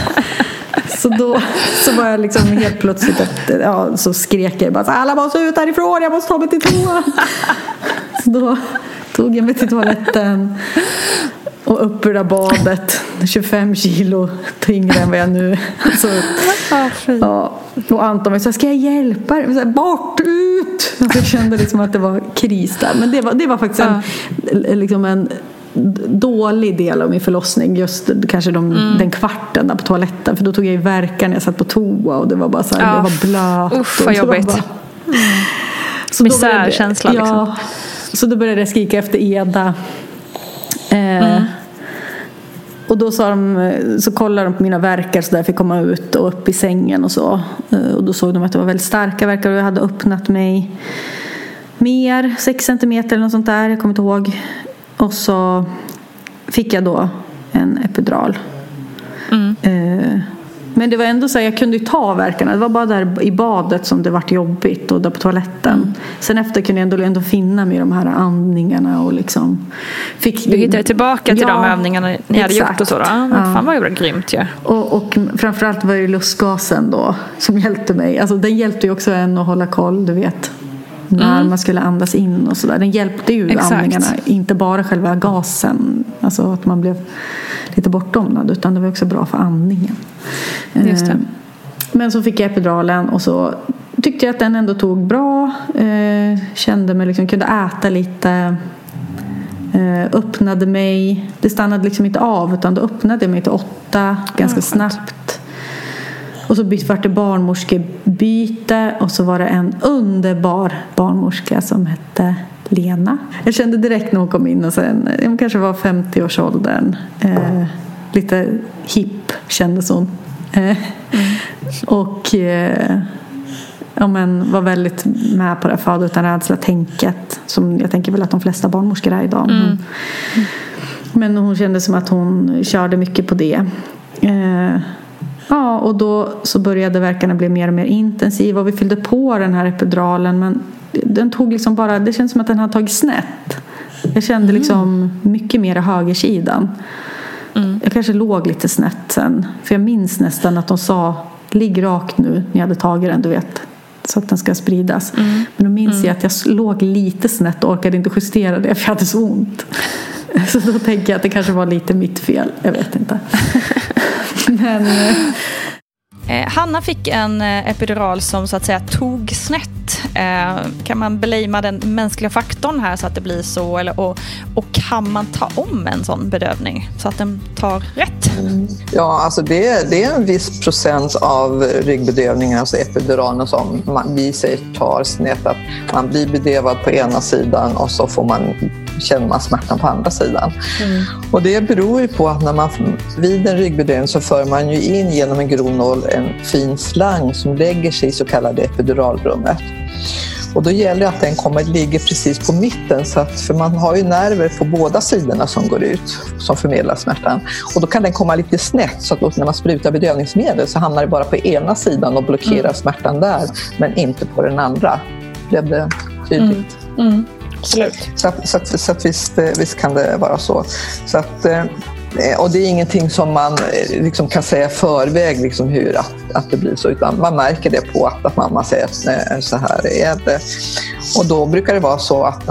Så var jag liksom helt plötsligt så skrek jag bara alla måste ut härifrån, jag måste ta mig till toa. Så då tog jag mig till toaletten och upp ur det badet 25 kilo tyngre än vad jag nu alltså, och Anton var så ska jag hjälpa dig? Så bort ut. Jag kände liksom att det var kris där. Men det var faktiskt en dålig del av min förlossning, just kanske den kvarten där på toaletten, för då tog jag ju verkan när jag satt på toa och det var bara så här, det var blöt. Usch, vad jobbigt. Misärkänsla liksom. Ja, så då började jag skrika efter Eda. Och då så kollade de på mina verkar så där fick komma ut och upp i sängen och så. Och då såg de att det var väldigt starka verkar och jag hade öppnat mig mer, 6 centimeter eller något sånt där, jag kommer inte ihåg. Och så fick jag då en epidural. Men det var ändå så här, jag kunde ju ta verkarna. Det var bara där i badet som det vart jobbigt och där på toaletten. Sen efter kunde jag ändå finna med de här andningarna och liksom du hittade tillbaka till de övningarna ni hade gjort och så då. Fan vad det grymt ju. Och framförallt var det lustgasen då som hjälpte mig. Alltså den hjälpte ju också en att hålla koll, du vet. När man skulle andas in och sådär. Den hjälpte ju andningarna, inte bara själva gasen. Alltså att man blev lite bortdomnad, utan det var också bra för andningen. Just det. Men så fick jag epiduralen och så tyckte jag att den ändå tog bra. Kände mig liksom, kunde äta lite. Öppnade mig. Det stannade liksom inte av, utan då öppnade jag mig till 8 ganska snabbt. Och så var det barnmorskebyte. Och så var det en underbar barnmorska som hette Lena. Jag kände direkt när hon kom in. Och sen, hon kanske var 50-årsåldern. Lite hipp kändes hon. Och var väldigt med på det föda utan rädsla tänket. Som jag tänker väl att de flesta barnmorskor är idag. Men hon kände som att hon körde mycket på det. Ja, och då så började verkarna bli mer och mer intensiva och vi fyllde på den här epiduralen, men den tog liksom bara, det känns som att den hade tagit snett. Jag kände liksom mycket mer i högersidan. Jag kanske låg lite snett sen, för jag minns nästan att de sa ligg rakt nu när jag hade tagit den, du vet, så att den ska spridas. Men då minns jag att jag låg lite snett och orkade inte justera det för jag hade så ont. Så då tänker jag att det kanske var lite mitt fel, jag vet inte. Men Hanna fick en epidural som så att säga tog snett. Kan man blamea den mänskliga faktorn här så att det blir så? Och kan man ta om en sån bedövning så att den tar rätt? Ja, alltså det är en viss procent av ryggbedövningar, alltså epiduralen, som vi säger tar snett. Att man blir bedövad på ena sidan och så känner man smärtan på andra sidan. Och det beror ju på att när man vid en ryggbedövning så för man ju in genom en grovnål en fin slang som lägger sig i så kallade epiduralrummet. Och då gäller det att den ligger precis på mitten, för man har ju nerver på båda sidorna som går ut, som förmedlar smärtan. Och då kan den komma lite snett, så att när man sprutar bedövningsmedel så hamnar det bara på ena sidan och blockerar smärtan där, men inte på den andra. Blev det tydligt? Absolut. Så att visst kan det vara så. Så att, och det är ingenting som man liksom kan säga förväg liksom hur att det blir så, utan man märker det på att mamma säger att så här är det. Och då brukar det vara så att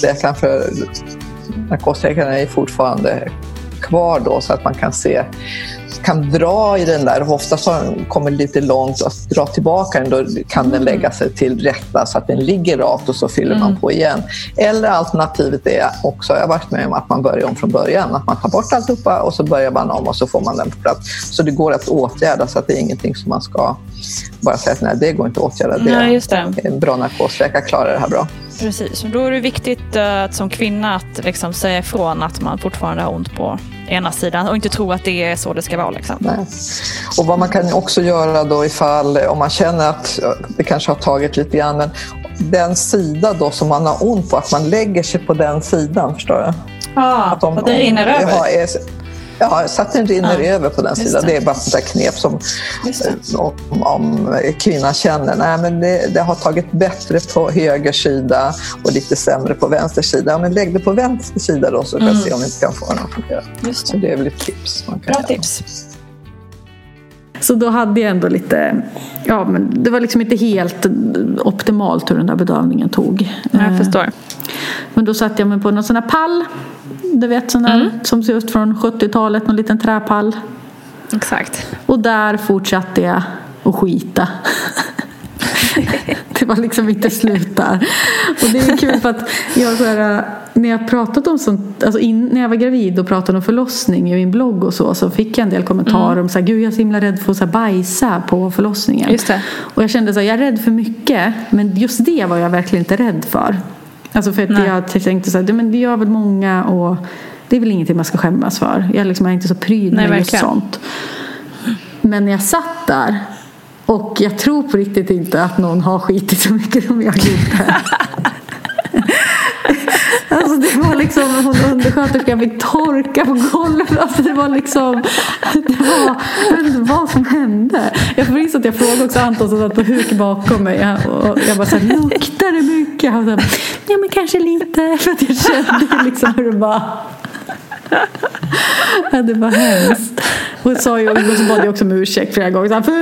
narkosläkaren är fortfarande kvar då, så att man kan dra i den där, och ofta så kommer det lite långt att dra tillbaka den, då kan den lägga sig till rätta så att den ligger rakt och så fyller man på igen. Eller alternativet är också, jag har varit med om att man börjar om från början, att man tar bort alltihopa och så börjar man om och så får man den på plats. Så det går att åtgärda, så att det är ingenting som man ska bara säga att nej, det går inte att åtgärda. Just det. En bra narkosläkare klarar det här bra. Precis, och då är det viktigt som kvinna att liksom säga ifrån att man fortfarande har ont på ena sidan och inte tro att det är så det ska vara. Liksom. Nej. Och vad man kan också göra då om man känner att det kanske har tagit lite grann, men den sida då som man har ont på, att man lägger sig på den sidan, förstår du? Att det rinner över. Ja, så att den rinner över på den sidan. Det är bara ett knep som om kvinnan känner nej, men det har tagit bättre på höger sida och lite sämre på vänster sida. Ja, men lägg det på vänster sida då så kan vi se om vi inte kan få den att fungera. Så det är väl ett tips man kan Bra göra. tips. Så då hade jag ändå lite, ja men det var liksom inte helt optimalt hur den där bedövningen tog. Jag förstår. Men då satt jag mig på någon sån här pall. Du vet sån här som ser ut från 70-talet, någon liten träpall. Exakt. Och där fortsatte jag att skita. Det var liksom inte slut där. Och det är kul för att jag så här, när jag pratat om sånt, alltså när jag var gravid och pratade om förlossning i min blogg och så fick jag en del kommentarer om så här, gud jag är så himla rädd för att så här, bajsa på förlossningen. Just det. Och jag kände så här, jag är rädd för mycket, men just det var jag verkligen inte rädd för. Alltså för att jag tänkte så här, men det gör väl många och det är väl ingenting man ska skämmas för. Jag liksom är inte så pryd med just sånt. Men när jag satt där och jag tror på riktigt inte att någon har skitit så mycket som jag gjorde. Alltså det var liksom hon undersköterskan fick torka på golvet. Alltså det var liksom jag vet inte vad som hände. Jag får att jag frågade också Anton som satt på huk bakom mig och jag bara såhär, luktar det mycket? Han sa, ja men kanske lite, för att jag kände liksom hur det bara ja, det var hemskt. Och så bad jag också om ursäkt flera gånger. Så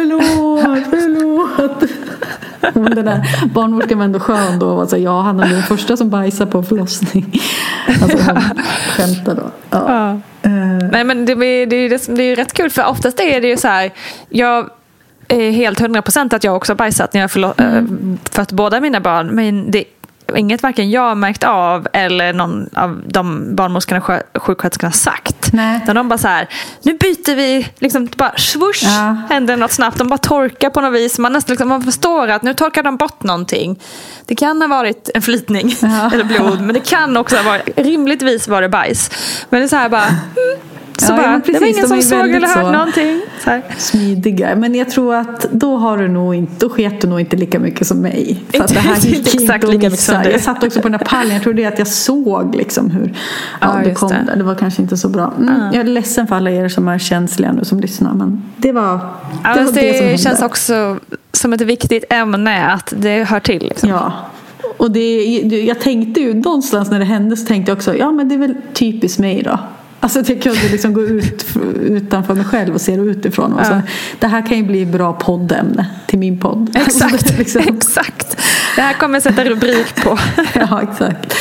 förlåt. Men den där barnmorskan var ändå skön då. Alltså, han är den första som bajsar på förlossning. Alltså hon skämtade då. Ja. Nej men det är ju rätt kul. För oftast är det ju så här. Jag är helt 100% att jag också har bajsat när jag fött båda mina barn. Men det är inget varken jag har märkt av eller någon av de barnmorskorna och sjuksköterskorna sagt. Nej. Utan de bara så här, nu byter vi liksom bara swoosh, händer något snabbt. De bara torkar på något vis. Man nästan liksom, man förstår att nu torkar de bort någonting. Det kan ha varit en flytning eller blod, men det kan också ha varit, rimligtvis var det bajs. Men det är så här bara så bara, precis, det var ingen som såg eller hört någonting. Så här. Smidiga. Men jag tror att då sket du nog inte lika mycket som mig. För att det här gick exakt inte lika mycket som du. Jag satt också på den här pallen. Jag tror det att jag såg liksom hur det kom där. Det var kanske inte så bra. Jag är ledsen för alla er som är känsliga nu som lyssnar. Men det var det som hände. Känns också som ett viktigt ämne att det hör till. Liksom. Ja. Och jag tänkte ju någonstans när det hände så tänkte jag också, ja men det är väl typiskt mig då. Alltså att jag kunde liksom gå ut utanför mig själv och se det utifrån. Och så, det här kan ju bli bra poddämne till min podd. Exakt, liksom. exakt. Det här kommer jag sätta rubrik på. Ja, exakt.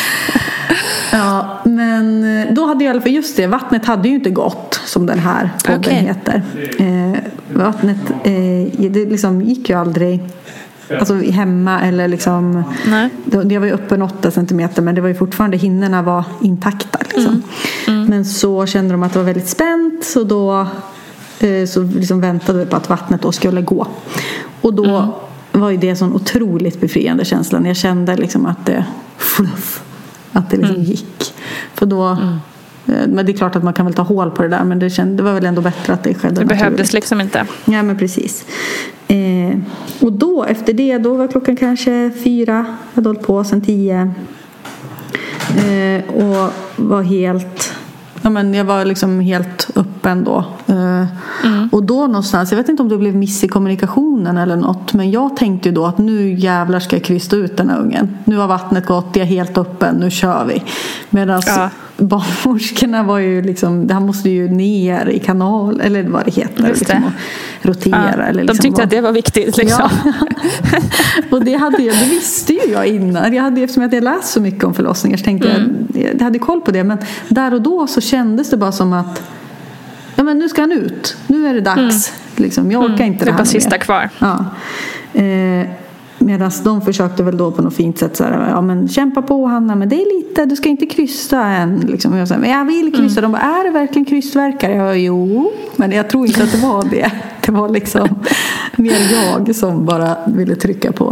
Ja, men då hade jag i alla fall just det. Vattnet hade ju inte gått som den här podden heter. Vattnet det liksom gick ju aldrig. Alltså hemma eller liksom. Nej. Det var ju öppen 8 centimeter, men det var ju fortfarande, hinnorna var intakta liksom. Men så kände de att det var väldigt spänt, så då så liksom väntade vi på att vattnet då skulle gå. Och då var ju det en sån otroligt befriande känsla. Jag kände liksom att det att det liksom gick. För då men det är klart att man kan väl ta hål på det där, men det var väl ändå bättre att det skedde. Det behövdes liksom inte. Ja, men precis. Och då efter det, då var klockan kanske 4. Jag hade hållit på sedan 10. Och var helt, jag var liksom helt öppen då. Och då någonstans, jag vet inte om det blev miss i kommunikationen eller något, men jag tänkte ju då att nu jävlar ska jag krysta ut den här ungen. Nu har vattnet gått, jag är helt öppen, nu kör vi. Medan barnmorskorna var ju liksom, han måste ju ner i kanal eller vad det heter liksom, och rotera eller liksom, de tyckte att det var viktigt liksom. Ja. Och det visste ju jag innan. Eftersom jag hade läst så mycket om förlossningar så tänkte jag hade koll på det, men där och då så kändes det bara som att men nu ska han ut. Nu är det dags. Liksom, jag orkar inte det här. Det är bara sista kvar. Ja. Medan de försökte väl då på något fint sätt så här, men kämpa på Hanna, men det är lite, du ska inte kryssa än liksom. Jag sa, men jag vill kryssa. De bara, är det verkligen krystverkare? Jag bara, jo, men jag tror inte att det var det. Det var liksom mer jag som bara ville trycka på.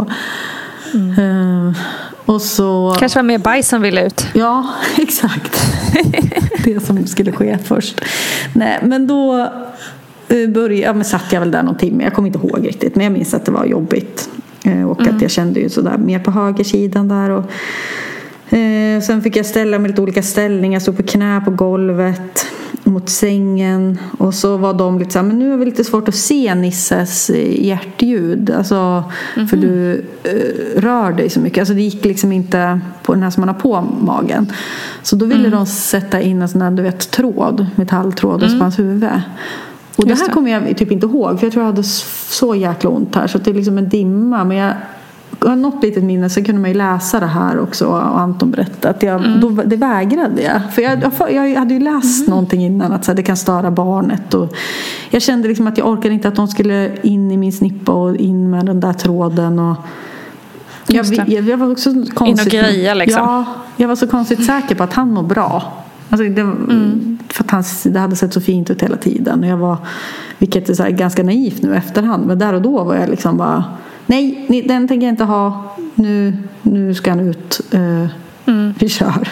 Och så kanske var mer bajs som ville ut. Ja, exakt. Det som skulle ske först. Nej, men då satt jag väl där någon timme. Jag kommer inte ihåg riktigt, men jag minns att det var jobbigt. Och att jag kände ju sådär mer på högersidan där. Och sen fick jag ställa mig lite olika ställningar. Jag stod på knä på golvet. mot sängen. Och så var de lite så här, men nu är det lite svårt att se Nisses hjärtljud. Alltså, för du rör dig så mycket. Alltså det gick liksom inte på den här som man har på magen. Så då ville de sätta in en sån här, du vet, tråd, metalltråd på hans huvud. Och det här kommer jag typ inte ihåg, för jag tror jag hade så jäkla ont här. Så det är liksom en dimma, men jag har något litet minne, så kunde man ju läsa det här också. Och Anton berättade att det vägrade jag. För jag hade ju läst någonting innan att så här, det kan störa barnet. Och jag kände liksom att jag orkade inte att de skulle in i min snippa och in med den där tråden. Och jag var också konstigt, in och greja liksom. Ja, jag var så konstigt säker på att han mår bra. Alltså för att det hade sett så fint ut hela tiden. Och jag var, vilket är så här ganska naivt nu efterhand. Men där och då var jag liksom bara, nej, den tänker jag inte ha. Nu ska han ut. Vi kör.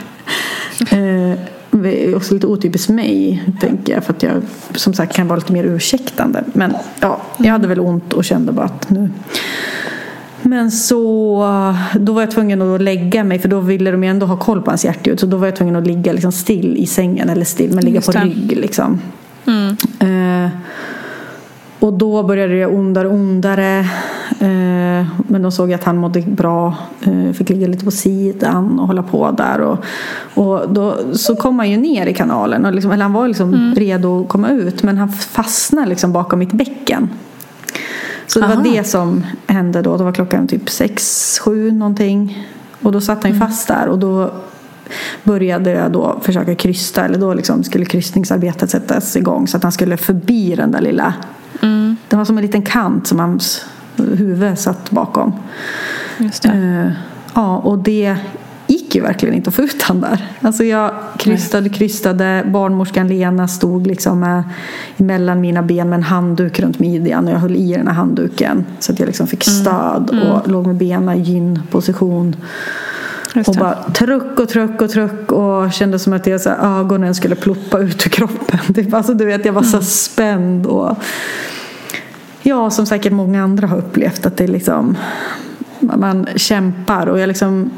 Också lite otypiskt mig, tänker jag. För att jag som sagt kan vara lite mer ursäktande. Men ja, jag hade väl ont och kände bara att nu. Men så då var jag tvungen att lägga mig, för då ville de ändå ha koll på hans hjärtljud. Så då var jag tvungen att ligga liksom still i sängen, eller still, men ligga på rygg liksom. Och då började det ondare. Men då såg jag att han mådde bra. Fick ligga lite på sidan och hålla på där. Och då så kom han ju ner i kanalen. Och liksom, eller han var liksom redo att komma ut. Men han fastnade liksom bakom mitt bäcken. Så det var det som hände då. Det var klockan typ 6-7 någonting. Och då satt han ju fast där. Och då började jag då försöka krysta. Eller då liksom skulle kryssningsarbetet sättas igång. Så att han skulle förbi den där lilla. Det var som en liten kant som hans huvud satt bakom. Just det. Ja, och det gick ju verkligen inte att få ut han där. Alltså jag krystade. Barnmorskan Lena stod liksom emellan mina ben med en handduk runt midjan. Och jag höll i den här handduken. Så att jag liksom fick stöd. Och låg med benen i gynposition. Och bara truck och kände som att jag, så här, ögonen skulle ploppa ut ur kroppen. Alltså du vet, jag var så spänd. Och ja, som säkert många andra har upplevt, att det liksom, man kämpar. Och jag liksom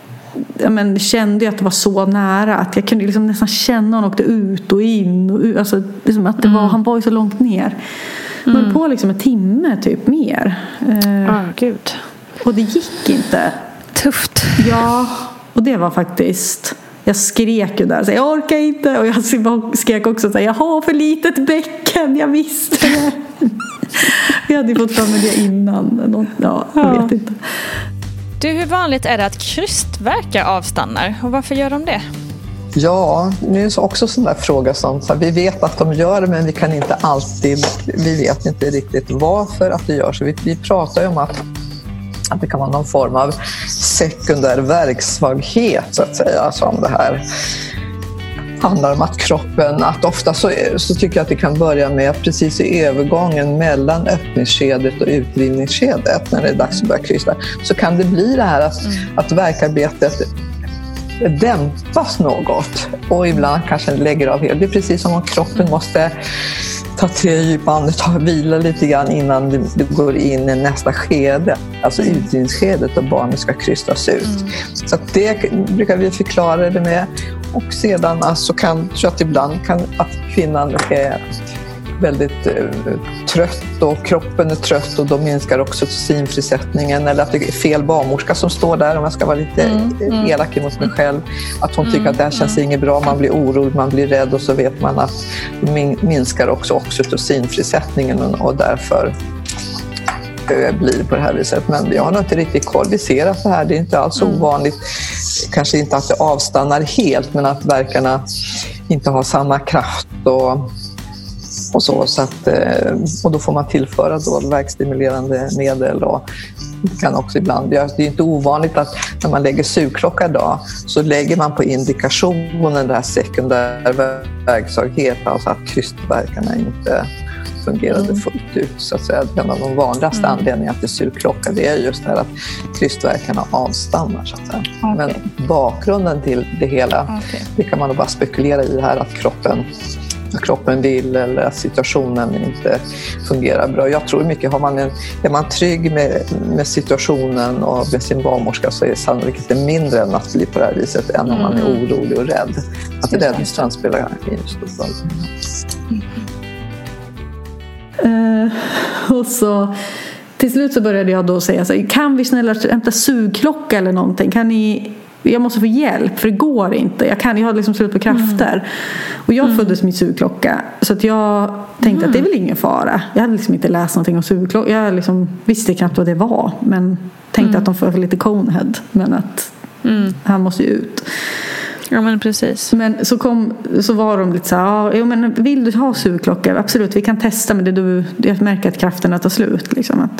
kände ju att det var så nära att jag kunde liksom nästan känna honom åkte ut och in och ut. Alltså liksom att det var, han var ju så långt ner. Jag höll på liksom en timme typ mer. Gud. Och det gick inte. Tufft. Ja, och det var faktiskt, jag skrek ju där så jag orkar inte. Och jag skrek också så här, jag har för litet bäcken, jag visste det. Jag hade fått fram med det innan. Jag vet inte. Du, hur vanligt är det att krystvärkar avstannar? Och varför gör de det? Ja, nu är det också en sån där fråga som så här, vi vet att de gör det, men vi kan inte alltid, vi vet inte riktigt varför att det gör så. Vi pratar ju om att det kan vara någon form av sekundär verksvaghet, så att säga, som det här handlar om, att kroppen, att ofta så tycker jag att det kan börja med precis i övergången mellan öppningsskedet och utdrivningsskedet, när det är dags att börja krysta, så kan det bli det här att värkarbetet dämpas något och ibland kanske lägger av helt. Det är precis som om kroppen måste ta 3 djupa andetag och vila lite grann innan det går in i nästa skede, alltså utdrivningsskedet, och barnet ska krystas ut. Så att det brukar vi förklara det med. Och sedan alltså så att ibland kan att kvinnan är väldigt trött och kroppen är trött och då minskar oxytocinfrisättningen, eller att det är fel barnmorska som står där, om jag ska vara lite elak emot mig själv, att hon tycker att det här känns inget bra, man blir orolig, man blir rädd, och så vet man att minskar också oxytocinfrisättningen och därför blir på det här viset. Men jag har nog inte riktigt koll. Vi ser att det här, det är inte alls ovanligt, kanske inte att det avstannar helt, men att verkarna inte har samma kraft och så att, och då får man tillföra då värkstimulerande medel, och det kan också ibland, det är inte ovanligt att när man lägger sugklocka idag så lägger man på indikationen den här sekundär verksvaghet, alltså att krystverkarna inte fungerade fullt ut, så att säga. En av de vanligaste anledningarna till sugklocka, det är just det här att krystverkarna avstannar, så att säga. Okay. Men bakgrunden till det hela, det kan man nog bara spekulera i här, att kroppen kroppen vill eller att situationen inte fungerar bra. Jag tror mycket, är man trygg med situationen och med sin barnmorska så är sannolikheten mindre än att bli på det här viset än om man är orolig och rädd. Att rädslan spelar en stor roll. Och så till slut så började jag då säga så här, kan vi snälla hämta sugklocka eller någonting? Jag måste få hjälp för det går inte. Jag har liksom slut på krafter. Och jag föddes med sugklocka. Så att jag tänkte att det är väl ingen fara. Jag hade liksom inte läst någonting om sugklocka. Jag liksom visste knappt vad det var. Men tänkte att de får lite conehead. Men att han måste ju ut. Ja, men precis. Men så var de lite så här, men vill du ha sugklocka? Absolut, vi kan testa, men jag märker att krafterna tar slut liksom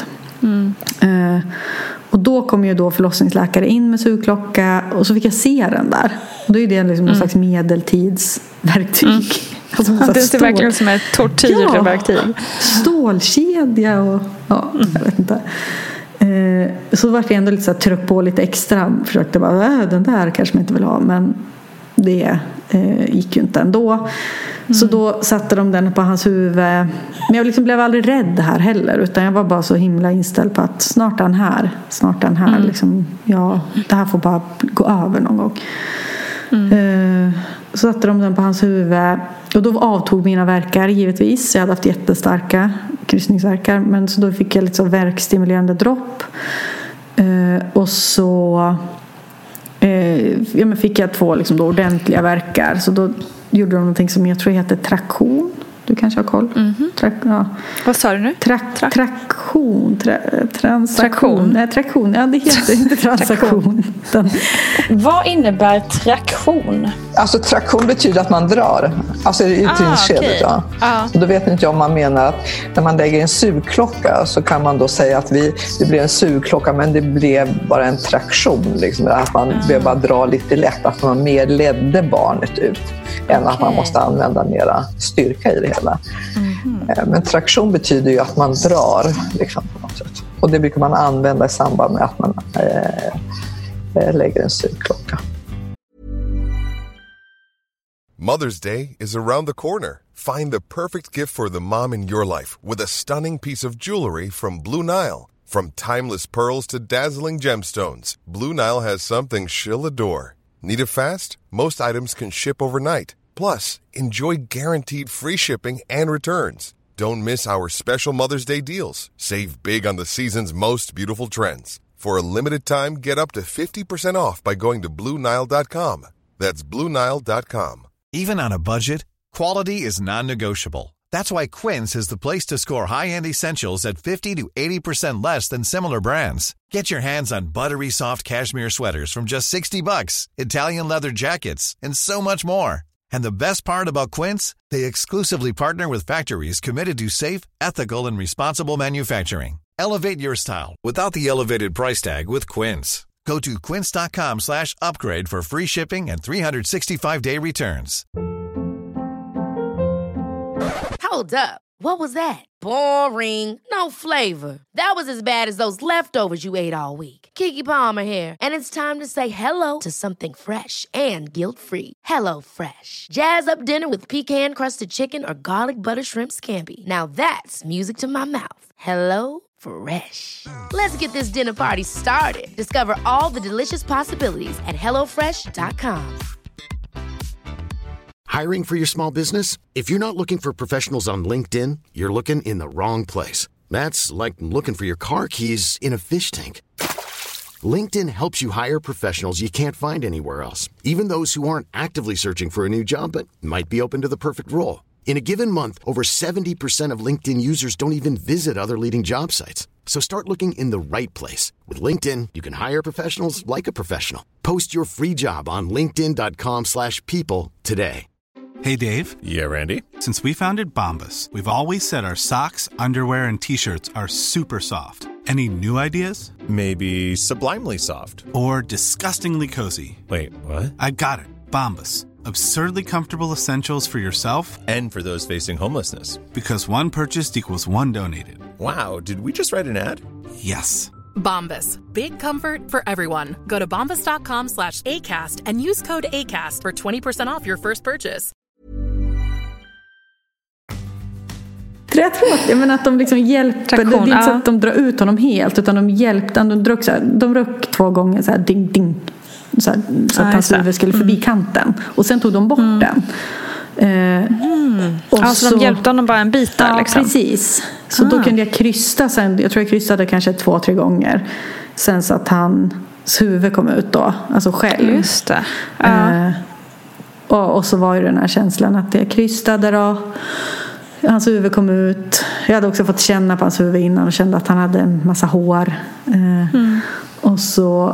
och då kom ju då förlossningsläkare in med sugklocka och så fick jag se den där. Och då är det liksom någon slags medeltidsverktyg. Alltså, det ser verkligen som ett tortyrverktyg. Stålkedja och jag vet inte. Så var det ändå lite så här, tryck på lite extra. Försökte bara, den där kanske man inte vill ha. Men det gick ju inte ändå. Så då satte de den på hans huvud. Men jag liksom blev aldrig rädd här heller. Utan jag var bara så himla inställd på att snart är han här. Liksom, det här får bara gå över någon gång. Så satte de den på hans huvud. Och då avtog mina verkar givetvis. Jag hade haft jättestarka kryssningsverkar. Men så då fick jag lite så verkstimulerande dropp. Och så fick jag 2 liksom då ordentliga verkar. Så då gjorde de någonting som jag tror heter traktion. Du kanske har koll. Vad sa du nu? Traktion. Transaktion. Nej, traktion. Ja, det heter inte transaktion. Vad innebär traktion? Alltså traktion betyder att man drar. Alltså i utredningsskedet. Och då vet inte jag om man menar att när man lägger en sugklocka så kan man då säga att det blev en sugklocka men det blev bara en traktion. Liksom, att man blev bara dra lite lätt. Att man mer ledde barnet ut. Än att man måste använda mera styrka i det hela. Men traktion betyder ju att man drar liksom, på något sätt. Och det brukar man använda i samband med att man lägger en sugklocka. Mother's Day is around the corner. Find the perfect gift for the mom in your life with a stunning piece of jewelry from Blue Nile. From timeless pearls to dazzling gemstones, Blue Nile has something she'll adore. Need it fast? Most items can ship overnight. Plus, enjoy guaranteed free shipping and returns. Don't miss our special Mother's Day deals. Save big on the season's most beautiful trends. For a limited time, get up to 50% off by going to BlueNile.com. That's BlueNile.com. Even on a budget, quality is non-negotiable. That's why Quince is the place to score high-end essentials at 50 to 80% less than similar brands. Get your hands on buttery soft cashmere sweaters from just $60, Italian leather jackets, and so much more. And the best part about Quince, they exclusively partner with factories committed to safe, ethical, and responsible manufacturing. Elevate your style without the elevated price tag with Quince. Go to quince.com/upgrade for free shipping and 365-day returns. Hold up. What was that? Boring. No flavor. That was as bad as those leftovers you ate all week. Keke Palmer here, and it's time to say hello to something fresh and guilt-free. Hello Fresh. Jazz up dinner with pecan-crusted chicken or garlic butter shrimp scampi. Now that's music to my mouth. Hello Fresh. Let's get this dinner party started. Discover all the delicious possibilities at hellofresh.com. Hiring for your small business? If you're not looking for professionals on LinkedIn, you're looking in the wrong place. That's like looking for your car keys in a fish tank. LinkedIn helps you hire professionals you can't find anywhere else, even those who aren't actively searching for a new job but might be open to the perfect role. In a given month, over 70% of LinkedIn users don't even visit other leading job sites. So start looking in the right place. With LinkedIn, you can hire professionals like a professional. Post your free job on linkedin.com/people today. Hey, Dave. Yeah, Randy. Since we founded Bombas, we've always said our socks, underwear, and T-shirts are super soft. Any new ideas? Maybe sublimely soft. Or disgustingly cozy. Wait, what? I got it. Bombas. Absurdly comfortable essentials for yourself And for those facing homelessness. Because one purchased equals one donated. Wow, did we just write an ad? Yes. Bombas. Big comfort for everyone. Go to bombas.com/ACAST and use code ACAST for 20% off your first purchase. För jag tror att de liksom hjälpte. Det är inte så att de drar ut honom helt, utan de hjälpte. De röck 2 gånger så här ding ding. Så att hans huvud skulle förbi kanten. Och sen tog de bort den. Och alltså de hjälpte honom bara en bit där liksom. Precis. Så då kunde jag krysta sen. Jag tror jag krystade kanske 2-3 gånger. Sen så att hans huvud kom ut då. Alltså själv. Just det. Och så var ju den här känslan att jag krystade då. Hans huvud kom ut. Jag hade också fått känna på hans huvud innan och kände att han hade en massa hår. Och så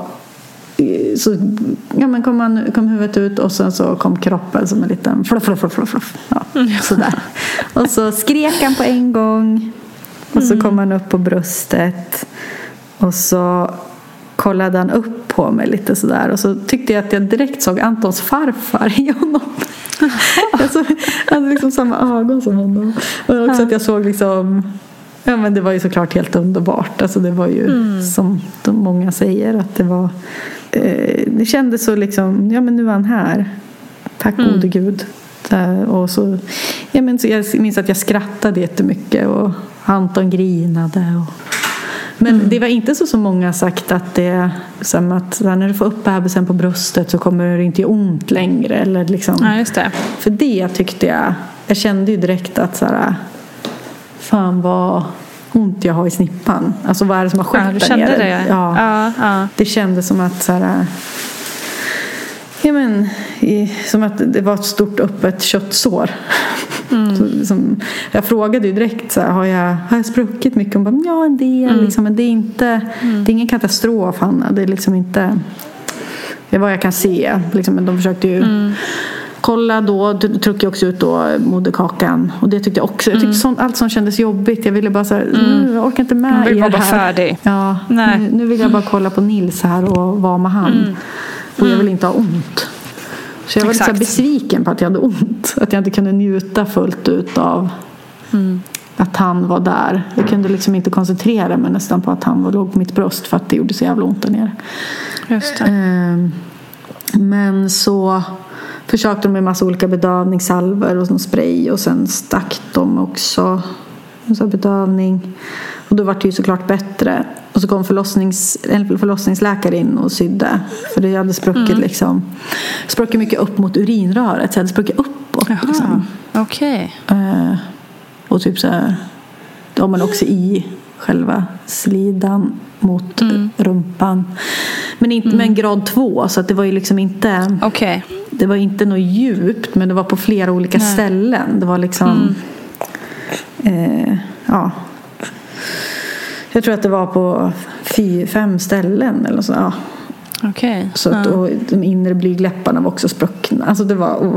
kom huvudet ut och sen så kom kroppen som en liten fluff. Ja, sådär. Och så skrek han på en gång. Och så kom han upp på bröstet. Och så kollade han upp på mig lite sådär. Och så tyckte jag att jag direkt såg Antons farfar i honom. Han hade liksom samma ögon som honom. Och också att jag såg liksom... Ja, men det var ju såklart helt underbart. Alltså det var ju som de många säger att det var... det kändes så liksom... Ja, men nu är han här. Tack gode Gud. Och så... Ja, men så jag minns att jag skrattade jättemycket. Och Anton grinade och... Men det var inte så som många sagt att det som att när du får upp bebisen på bröstet så kommer det inte göra ont längre eller liksom. Ja, just det. För det tyckte jag kände ju direkt att så här, fan vad ont jag har i snippan. Alltså vad är det som har skett du kände nere? Det? Ja. Det kändes som att så här, som att det var ett stort öppet köttsår. Jag frågade ju direkt så här, har jag spruckit mycket? Hon bara, ja en del liksom, men det är inte det är ingen katastrof, Hanna. Det är liksom inte det är vad jag kan se liksom, men de försökte ju kolla då, tryckte jag också ut då moderkakan och det tyckte jag också. Jag tyckte allt som kändes jobbigt. Jag ville bara så här, jag orkar inte med er här. Färdig. Ja, nu vill jag bara kolla på Nils här och vara med han. Och jag vill inte ha ont. Så jag var lite så besviken på att jag hade ont. Att jag inte kunde njuta fullt ut av att han var där. Jag kunde liksom inte koncentrera mig nästan på att han låg på mitt bröst. För att det gjorde så jävla ont där nere. Just det. Men så försökte de med en massa olika bedövningssalver och spray. Och sen stack de också så bedövning. Och då var det ju såklart bättre. Och så kom en förlossningsläkare in och sydde. För det hade spruckit liksom. Spruckit mycket upp mot urinröret. Så jag hade spruckit uppåt liksom. Okej. Och typ så här. Ja, men också i själva slidan mot rumpan. Men inte med en grad 2. Så att det var ju liksom inte. Okej. Det var inte något djupt. Men det var på flera olika ställen. Det var liksom. Ja. Jag tror att det var på 4-5 ställen eller så. Ja. Okej. Så att, och de inre blygdläpparna var också spruckna. Alltså det var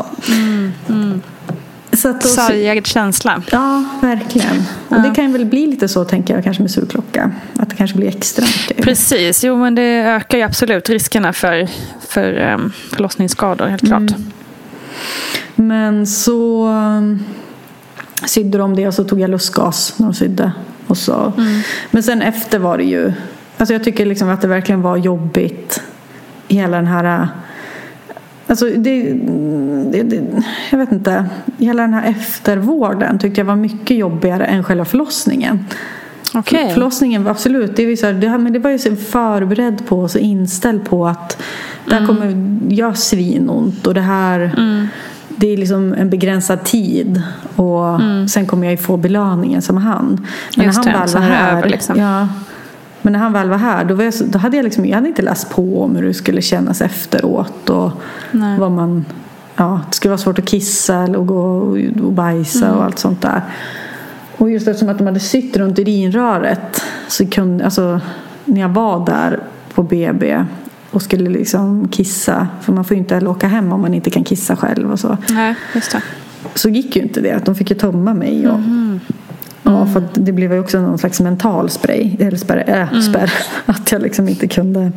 Så att sargad känsla. Ja, verkligen. Och det kan väl bli lite så, tänker jag, kanske med sugklocka. Att det kanske blir extra mycket. Precis, jo men det ökar ju absolut riskerna för förlossningsskador, helt klart. Men så sydde de det och så tog jag lustgas när de sydde. Och så. Men sen efter var det ju, alltså jag tycker liksom att det verkligen var jobbigt, hela den här, alltså det jag vet inte, hela den här eftervården tyckte jag var mycket jobbigare än själva förlossningen. Okay. Förlossningen var absolut, det var ju så här, men det var ju så förberedd på och så inställd på att det här kommer göra svinont och det här det är liksom en begränsad tid och sen kommer jag ju få belöningen som han. Men just när han väl var här, över, liksom. men när han väl var här då hade jag liksom, jag hade inte läst på om hur det skulle kännas efteråt och vad man, det skulle vara svårt att kissa eller gå och bajsa och allt sånt där. Och just eftersom att de hade sytt runt urinröret så alltså när jag var där på BB och skulle liksom kissa, för man får ju inte heller åka hem om man inte kan kissa själv och så. Nej, just det. Så gick ju inte det, att de fick ju tömma mig och för att det blev ju också någon slags mental spray eller spärr att jag liksom inte kunde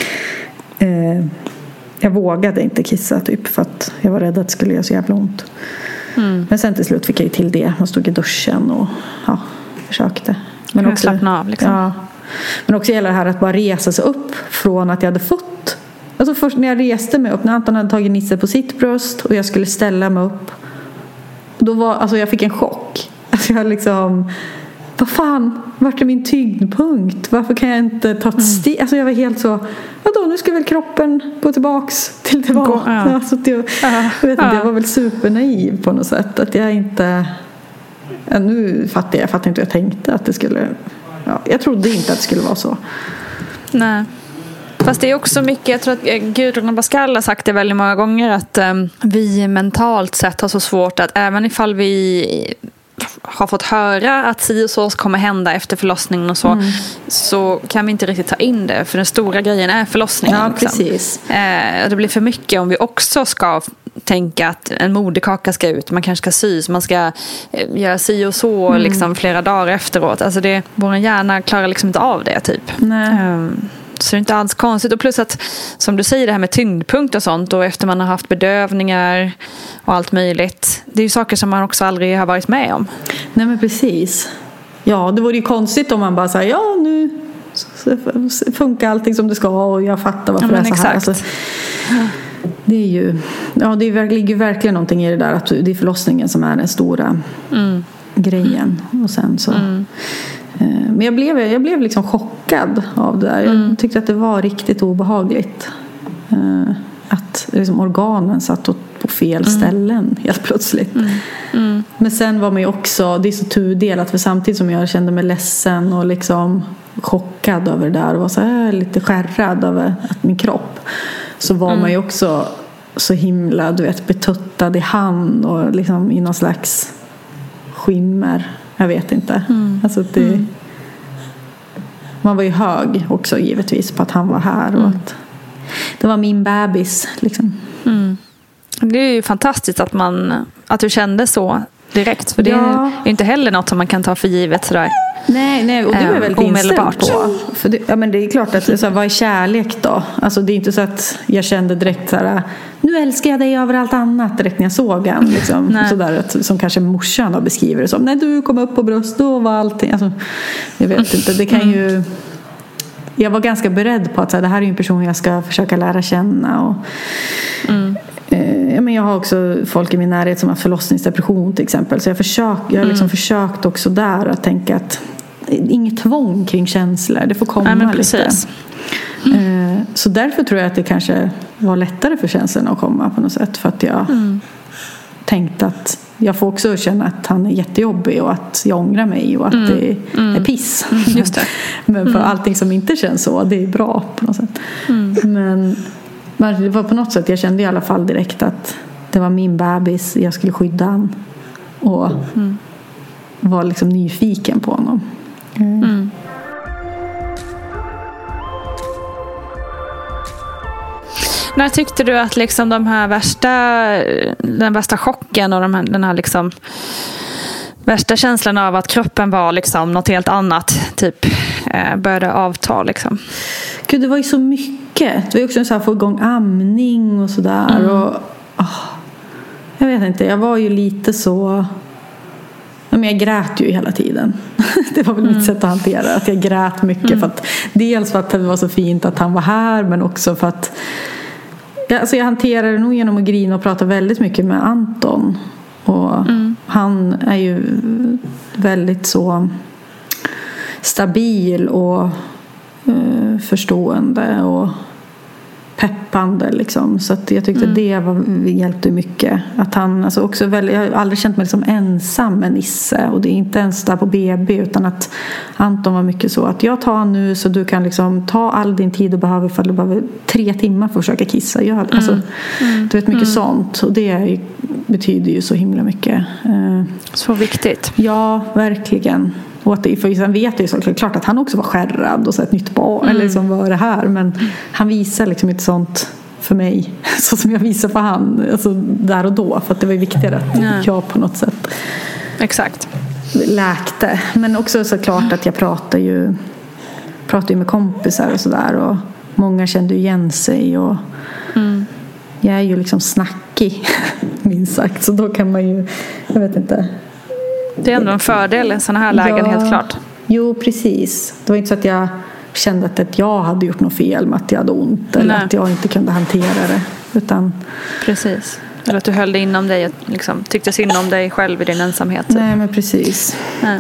jag vågade inte kissa typ för att jag var rädd att det skulle göra så jävla ont. Men sen till slut fick jag ju till det. Man stod i duschen och försökte. Men också slappna av liksom. Ja. Men också gäller det här att bara resa sig upp från att jag hade fått. Alltså först när jag reste mig upp, när Anton hade tagit Nisse på sitt bröst och jag skulle ställa mig upp. Då var, alltså jag fick en chock. Alltså jag liksom, vad fan, vart är min tyngdpunkt? Varför kan jag inte ta ett steg? Alltså jag var helt så, vadå, nu ska väl kroppen gå tillbaks till tillbaka. Alltså jag vet inte, jag var väl supernaiv på något sätt. Att jag inte, nu fattar jag inte hur jag tänkte att det skulle, jag trodde inte att det skulle vara så. Nej. Fast det är också mycket, jag tror att Gudrun Abascal har sagt det väldigt många gånger, att vi mentalt sett har så svårt att, även ifall vi har fått höra att si och så kommer hända efter förlossningen och så kan vi inte riktigt ta in det, för den stora grejen är förlossningen. Ja, liksom. precis. Det blir för mycket om vi också ska tänka att en moderkaka ska ut, man kanske ska sys, man ska göra si och så liksom flera dagar efteråt. Alltså vår hjärna klarar liksom inte av det typ. Nej. Så det är inte alls konstigt. Och plus att, som du säger, det här med tyngdpunkt och sånt, och efter man har haft bedövningar och allt möjligt, det är ju saker som man också aldrig har varit med om. Nej, men precis. Ja, det vore ju konstigt om man bara säger, ja, nu funkar allting som det ska och jag fattar varför det är så här. Alltså, det är ju, det ligger verkligen någonting i det där, att det är förlossningen som är den stora grejen. Och sen så men jag blev liksom chockad av det där. Jag tyckte att det var riktigt obehagligt. Att liksom organen satt på fel ställen helt plötsligt. Men sen var man ju också, det är så tudelat, för samtidigt som jag kände mig ledsen och liksom chockad över det där och var så här lite skärrad över att min kropp, så var man ju också så himla, du vet, betuttad i hand och liksom i någon slags skimmer. Jag vet inte. Alltså det, man var ju hög också givetvis på att han var här och att det var min bebis liksom. Det är ju fantastiskt att du kände så direkt, för det är inte heller något som man kan ta för givet sådär. Nej, och det var väldigt omedelbart på. För det, men det är klart att så här, vad är kärlek då? Alltså det är inte så att jag kände direkt så här, nu älskar jag dig över allt annat direkt när jag såg han liksom, så där, som kanske morsan har beskriver det som, när du kom upp på bröst då var allting, alltså, jag vet inte, det kan ju, jag var ganska beredd på att så här, det här är ju en person jag ska försöka lära känna och men jag har också folk i min närhet som har förlossningsdepression till exempel, så jag har liksom försökt också där att tänka att inget tvång kring känslor, det får komma lite. Så därför tror jag att det kanske var lättare för känslorna att komma på något sätt, för att jag tänkte att jag får också känna att han är jättejobbig och att jag ångrar mig och att det är piss. Just det. Men för allting som inte känns så, det är bra på något sätt. Men det var på något sätt, jag kände i alla fall direkt att det var min bebis, jag skulle skydda han och var liksom nyfiken på honom. När tyckte du att liksom den värsta chocken och den här liksom värsta känslan av att kroppen var liksom något helt annat typ började avta liksom? Gud, det var ju så mycket. Det var ju också så här, få igång amning och sådär. Och jag vet inte, jag var ju lite så, men jag grät ju hela tiden. Det var väl mitt sätt att hantera, att jag grät mycket för att, dels för att det var så fint att han var här, men också för att jag hanterade det nog genom att grina och prata väldigt mycket med Anton. Och han är ju väldigt så stabil och förstående och peppande liksom. Så att jag tyckte det hjälpte mycket. Att han alltså också jag har aldrig känt mig liksom ensam med Nisse, och det är inte ens där på BB, utan att Anton var mycket så att jag tar han nu så du kan liksom ta all din tid du behöver, för att du behöver 3 timmar för att försöka kissa. Alltså, du vet, mycket sånt, och det betyder ju så himla mycket. Så viktigt. Ja, verkligen. Och för sen vet jag ju såklart att han också var skärrad och så ett nytt barn eller liksom var det här, men han visar liksom inte sånt för mig så som jag visar för han, alltså där och då, för att det var viktigare att jag på något sätt läkte. Men också såklart att jag pratar ju med kompisar och sådär, och många kände igen sig, och jag är ju liksom snackig minst sagt, så då kan man ju, jag vet inte. Det är ändå en fördel i sådana här lägen, helt klart. Jo, precis. Det var inte så att jag kände att jag hade gjort något fel med att jag hade ont, eller att jag inte kunde hantera det. Utan precis. Eller att du höll det inom dig och liksom tyckte synd om dig själv i din ensamhet. Typ. Nej, men precis.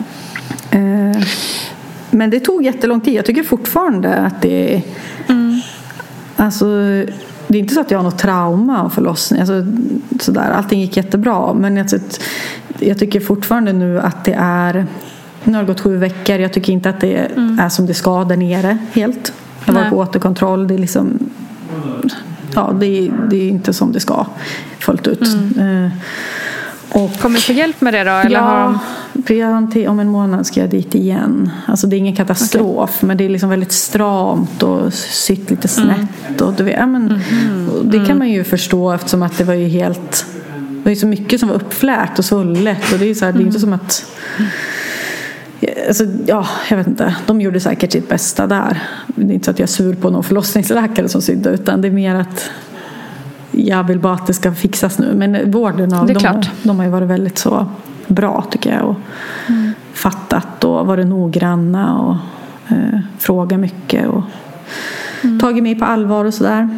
Men det tog jättelång tid. Jag tycker fortfarande att det är... Alltså, det är inte så att jag har något trauma av förlossning. Alltså, sådär. Allting gick jättebra. Men jag tycker fortfarande nu att det är... Nu har det gått 7 veckor. Jag tycker inte att det är som det ska där nere helt. Jag var på återkontroll. Det är liksom... Ja, det är inte som det ska fullt ut. Och, kommer du få hjälp med det då? Eller om en månad ska jag dit igen. Alltså det är ingen katastrof, men det är liksom väldigt stramt och sytt lite snett. Och du vet, och det kan man ju förstå eftersom att det var ju helt... Det var ju så mycket som var uppfläkt och svullet. Och det är ju så här, det är inte som att... Alltså, ja, jag vet inte. De gjorde säkert sitt bästa där. Det är inte så att jag är sur på någon förlossningsläkare som sydde, utan det är mer att jag vill bara att det ska fixas nu. Men vården av de har ju varit väldigt så bra tycker jag. Och fattat och varit noggranna och frågat mycket och tagit mig på allvar och sådär.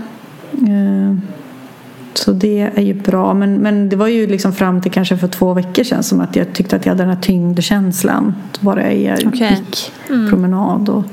Så det är ju bra. Men det var ju liksom fram till kanske för 2 veckor sedan som att jag tyckte att jag hade den här tyngdkänslan. Bara jag gick promenad. Och,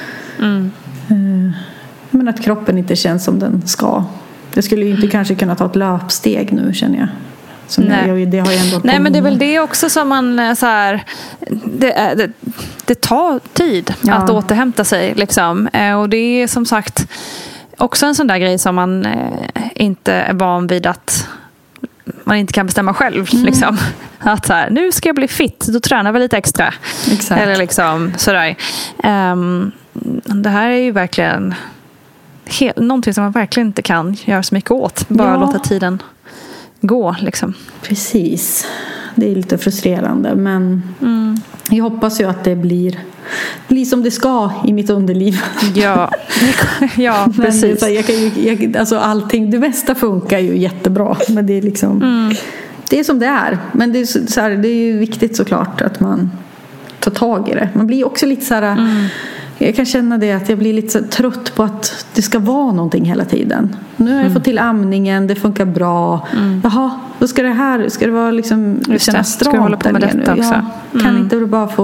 men att kroppen inte känns som den ska. Jag skulle ju inte kanske kunna ta ett löpsteg nu, känner jag. Det har jag ändå. Nej, men det är väl det också som man så här, det tar tid att återhämta sig liksom. Och det är som sagt också en sån där grej som man inte är van vid att man inte kan bestämma själv liksom. Att så här, nu ska jag bli fit, då tränar vi lite extra. Exakt. Eller liksom sådär. Det här är ju verkligen någonting som man verkligen inte kan göra så mycket åt. Bara låta tiden gå liksom. Precis. Det är lite frustrerande, men jag hoppas ju att det blir som det ska i mitt underliv. Ja, precis. Men, alltså allting, det mesta funkar ju jättebra, men det är liksom det är som det är. Men det är, så här, det är ju viktigt såklart att man tar tag i det. Man blir också lite så här jag kan känna det att jag blir lite så trött på att det ska vara någonting hela tiden. Nu har jag fått till amningen, det funkar bra. Jaha, då ska det vara liksom känna stramt. Hålla på med detta också. Kan inte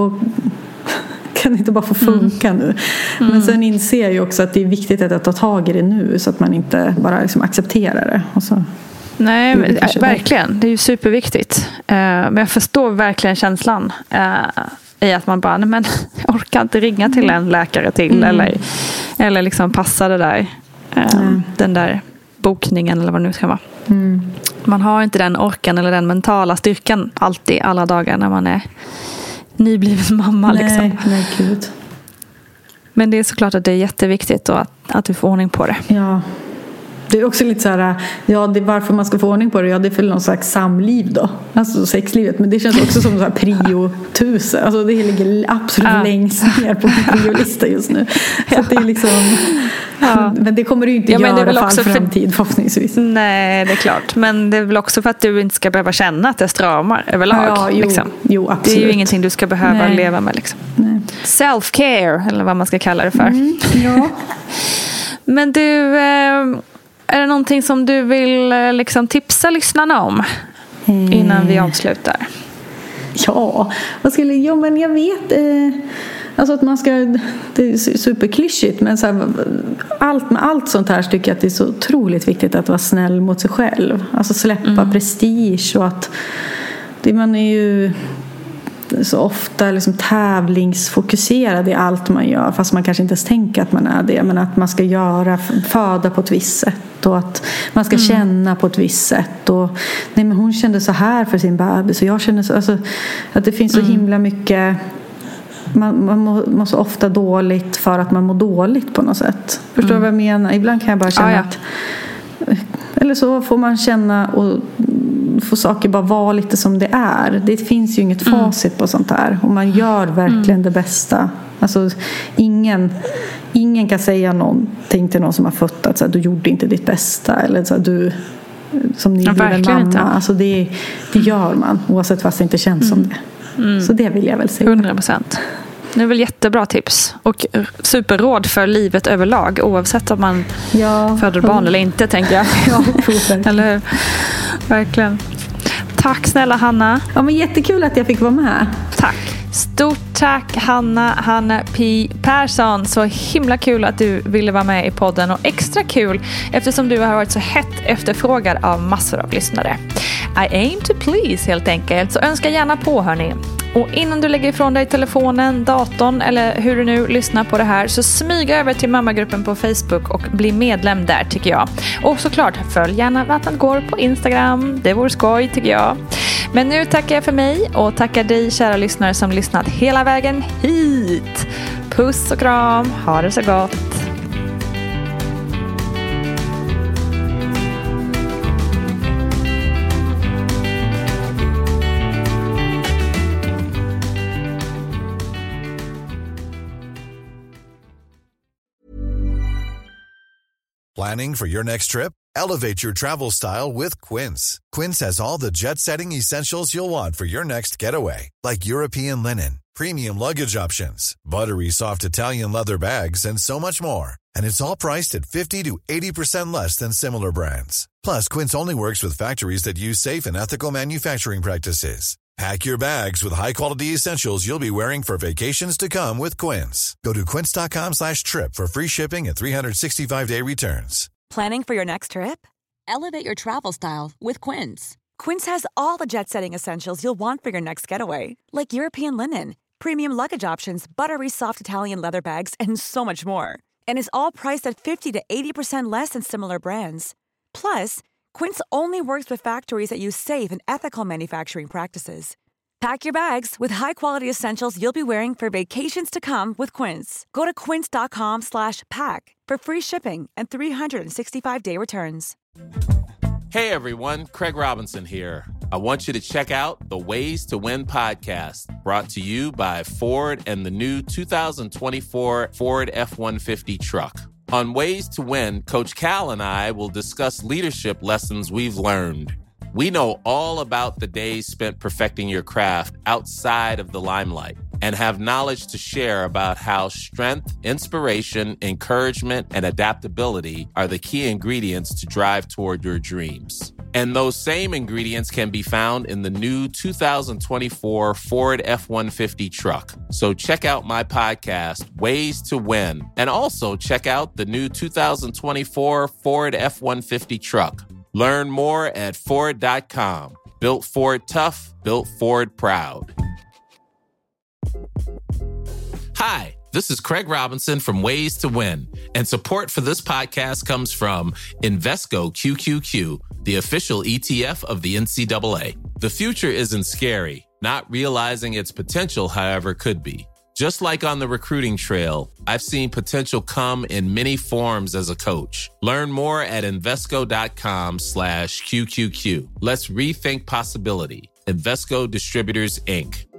bara få funka nu. Men sen inser jag ju också att det är viktigt att jag tar tag i det nu, så att man inte bara liksom accepterar det. Och så. Nej, men, verkligen. Det är ju superviktigt. Men jag förstår verkligen känslan i att man bara, nej men jag orkar inte ringa till en läkare till eller liksom passa det där den där bokningen eller vad det nu ska vara. Man har inte den orken eller den mentala styrkan alltid alla dagar när man är nybliven mamma liksom. Nej, gud. Men det är såklart att det är jätteviktigt och att du får ordning på det. Ja. Det är också lite så här, det är varför man ska få ordning på det. Det är för någon slags samliv då. Alltså sexlivet. Men det känns också som så här prio 1000. Alltså det ligger absolut längst ner på min priolista just nu. Så det är liksom... Men det kommer du ju inte göra för all framtid förhoppningsvis. Nej, det är klart. Men det är väl också för att du inte ska behöva känna att det stramar överlag. Liksom. Jo, absolut. Det är ju ingenting du ska behöva leva med. Liksom. Self-care, eller vad man ska kalla det för. Ja. Men du... Är det någonting som du vill liksom tipsa lyssnarna om innan vi avslutar? Ja, men jag vet alltså att man ska, det är superklyschigt, men så här, allt sånt här tycker jag att det är så otroligt viktigt att vara snäll mot sig själv. Alltså släppa prestige, och att man är ju så ofta liksom tävlingsfokuserad i allt man gör, fast man kanske inte ens tänker att man är det, men att man ska föda på ett visst sätt och att man ska känna på ett visst sätt, och nej, men hon kände så här för sin bebis och jag kände så, alltså, att det finns så himla mycket, man mår så ofta dåligt för att man mår dåligt på något sätt. Förstår du vad jag menar? Ibland kan jag bara känna att, eller så får man känna och få saker bara vara lite som det är. Det finns ju inget facit på sånt här. Och man gör verkligen det bästa. Alltså ingen kan säga någonting till någon som har fött att så här, du gjorde inte ditt bästa, eller så här, du som nybliven mamma. Inte. Alltså det gör man, oavsett fast det inte känns som det. Så det vill jag väl säga. 100%. Det är väl jättebra tips och superråd för livet överlag, oavsett om man föder barn eller inte, tänker jag. Eller hur? Verkligen. Tack snälla Hanna. Ja, men jättekul att jag fick vara med. Tack. Stort tack Hanna P. Persson. Så himla kul att du ville vara med i podden. Och extra kul eftersom du har varit så hett efterfrågad av massor av lyssnare. I aim to please helt enkelt. Så önska gärna på hörni. Och innan du lägger ifrån dig telefonen, datorn eller hur du nu lyssnar på det här, så smyg över till mammagruppen på Facebook och bli medlem där tycker jag. Och såklart, följ gärna Vattnet går på Instagram. Det vore skoj tycker jag. Men nu tackar jag för mig och tackar dig kära lyssnare som lyssnat hela vägen hit. Puss och kram, ha det så gott. Planning for your next trip? Elevate your travel style with Quince. Quince has all the jet-setting essentials you'll want for your next getaway, like European linen, premium luggage options, buttery soft Italian leather bags, and so much more. And it's all priced at 50 to 80% less than similar brands. Plus, Quince only works with factories that use safe and ethical manufacturing practices. Pack your bags with high-quality essentials you'll be wearing for vacations to come with Quince. Go to quince.com/trip for free shipping and 365-day returns. Planning for your next trip? Elevate your travel style with Quince. Quince has all the jet-setting essentials you'll want for your next getaway, like European linen, premium luggage options, buttery soft Italian leather bags, and so much more. And is all priced at 50 to 80% less than similar brands. Plus, Quince only works with factories that use safe and ethical manufacturing practices. Pack your bags with high-quality essentials you'll be wearing for vacations to come with Quince. Go to quince.com/pack for free shipping and 365-day returns. Hey everyone, Craig Robinson here. I want you to check out the Ways to Win podcast, brought to you by Ford and the new 2024 Ford F-150 truck. On Ways to Win, Coach Cal and I will discuss leadership lessons we've learned. We know all about the days spent perfecting your craft outside of the limelight and have knowledge to share about how strength, inspiration, encouragement, and adaptability are the key ingredients to drive toward your dreams. And those same ingredients can be found in the new 2024 Ford F-150 truck. So check out my podcast, Ways to Win, and also check out the new 2024 Ford F-150 truck. Learn more at Ford.com. Built Ford tough, built Ford proud. Hi, this is Craig Robinson from Ways to Win, and support for this podcast comes from Invesco QQQ, the official ETF of the NCAA. The future isn't scary. Not realizing its potential, however, could be. Just like on the recruiting trail, I've seen potential come in many forms as a coach. Learn more at Invesco.com/QQQ. Let's rethink possibility. Invesco Distributors, Inc.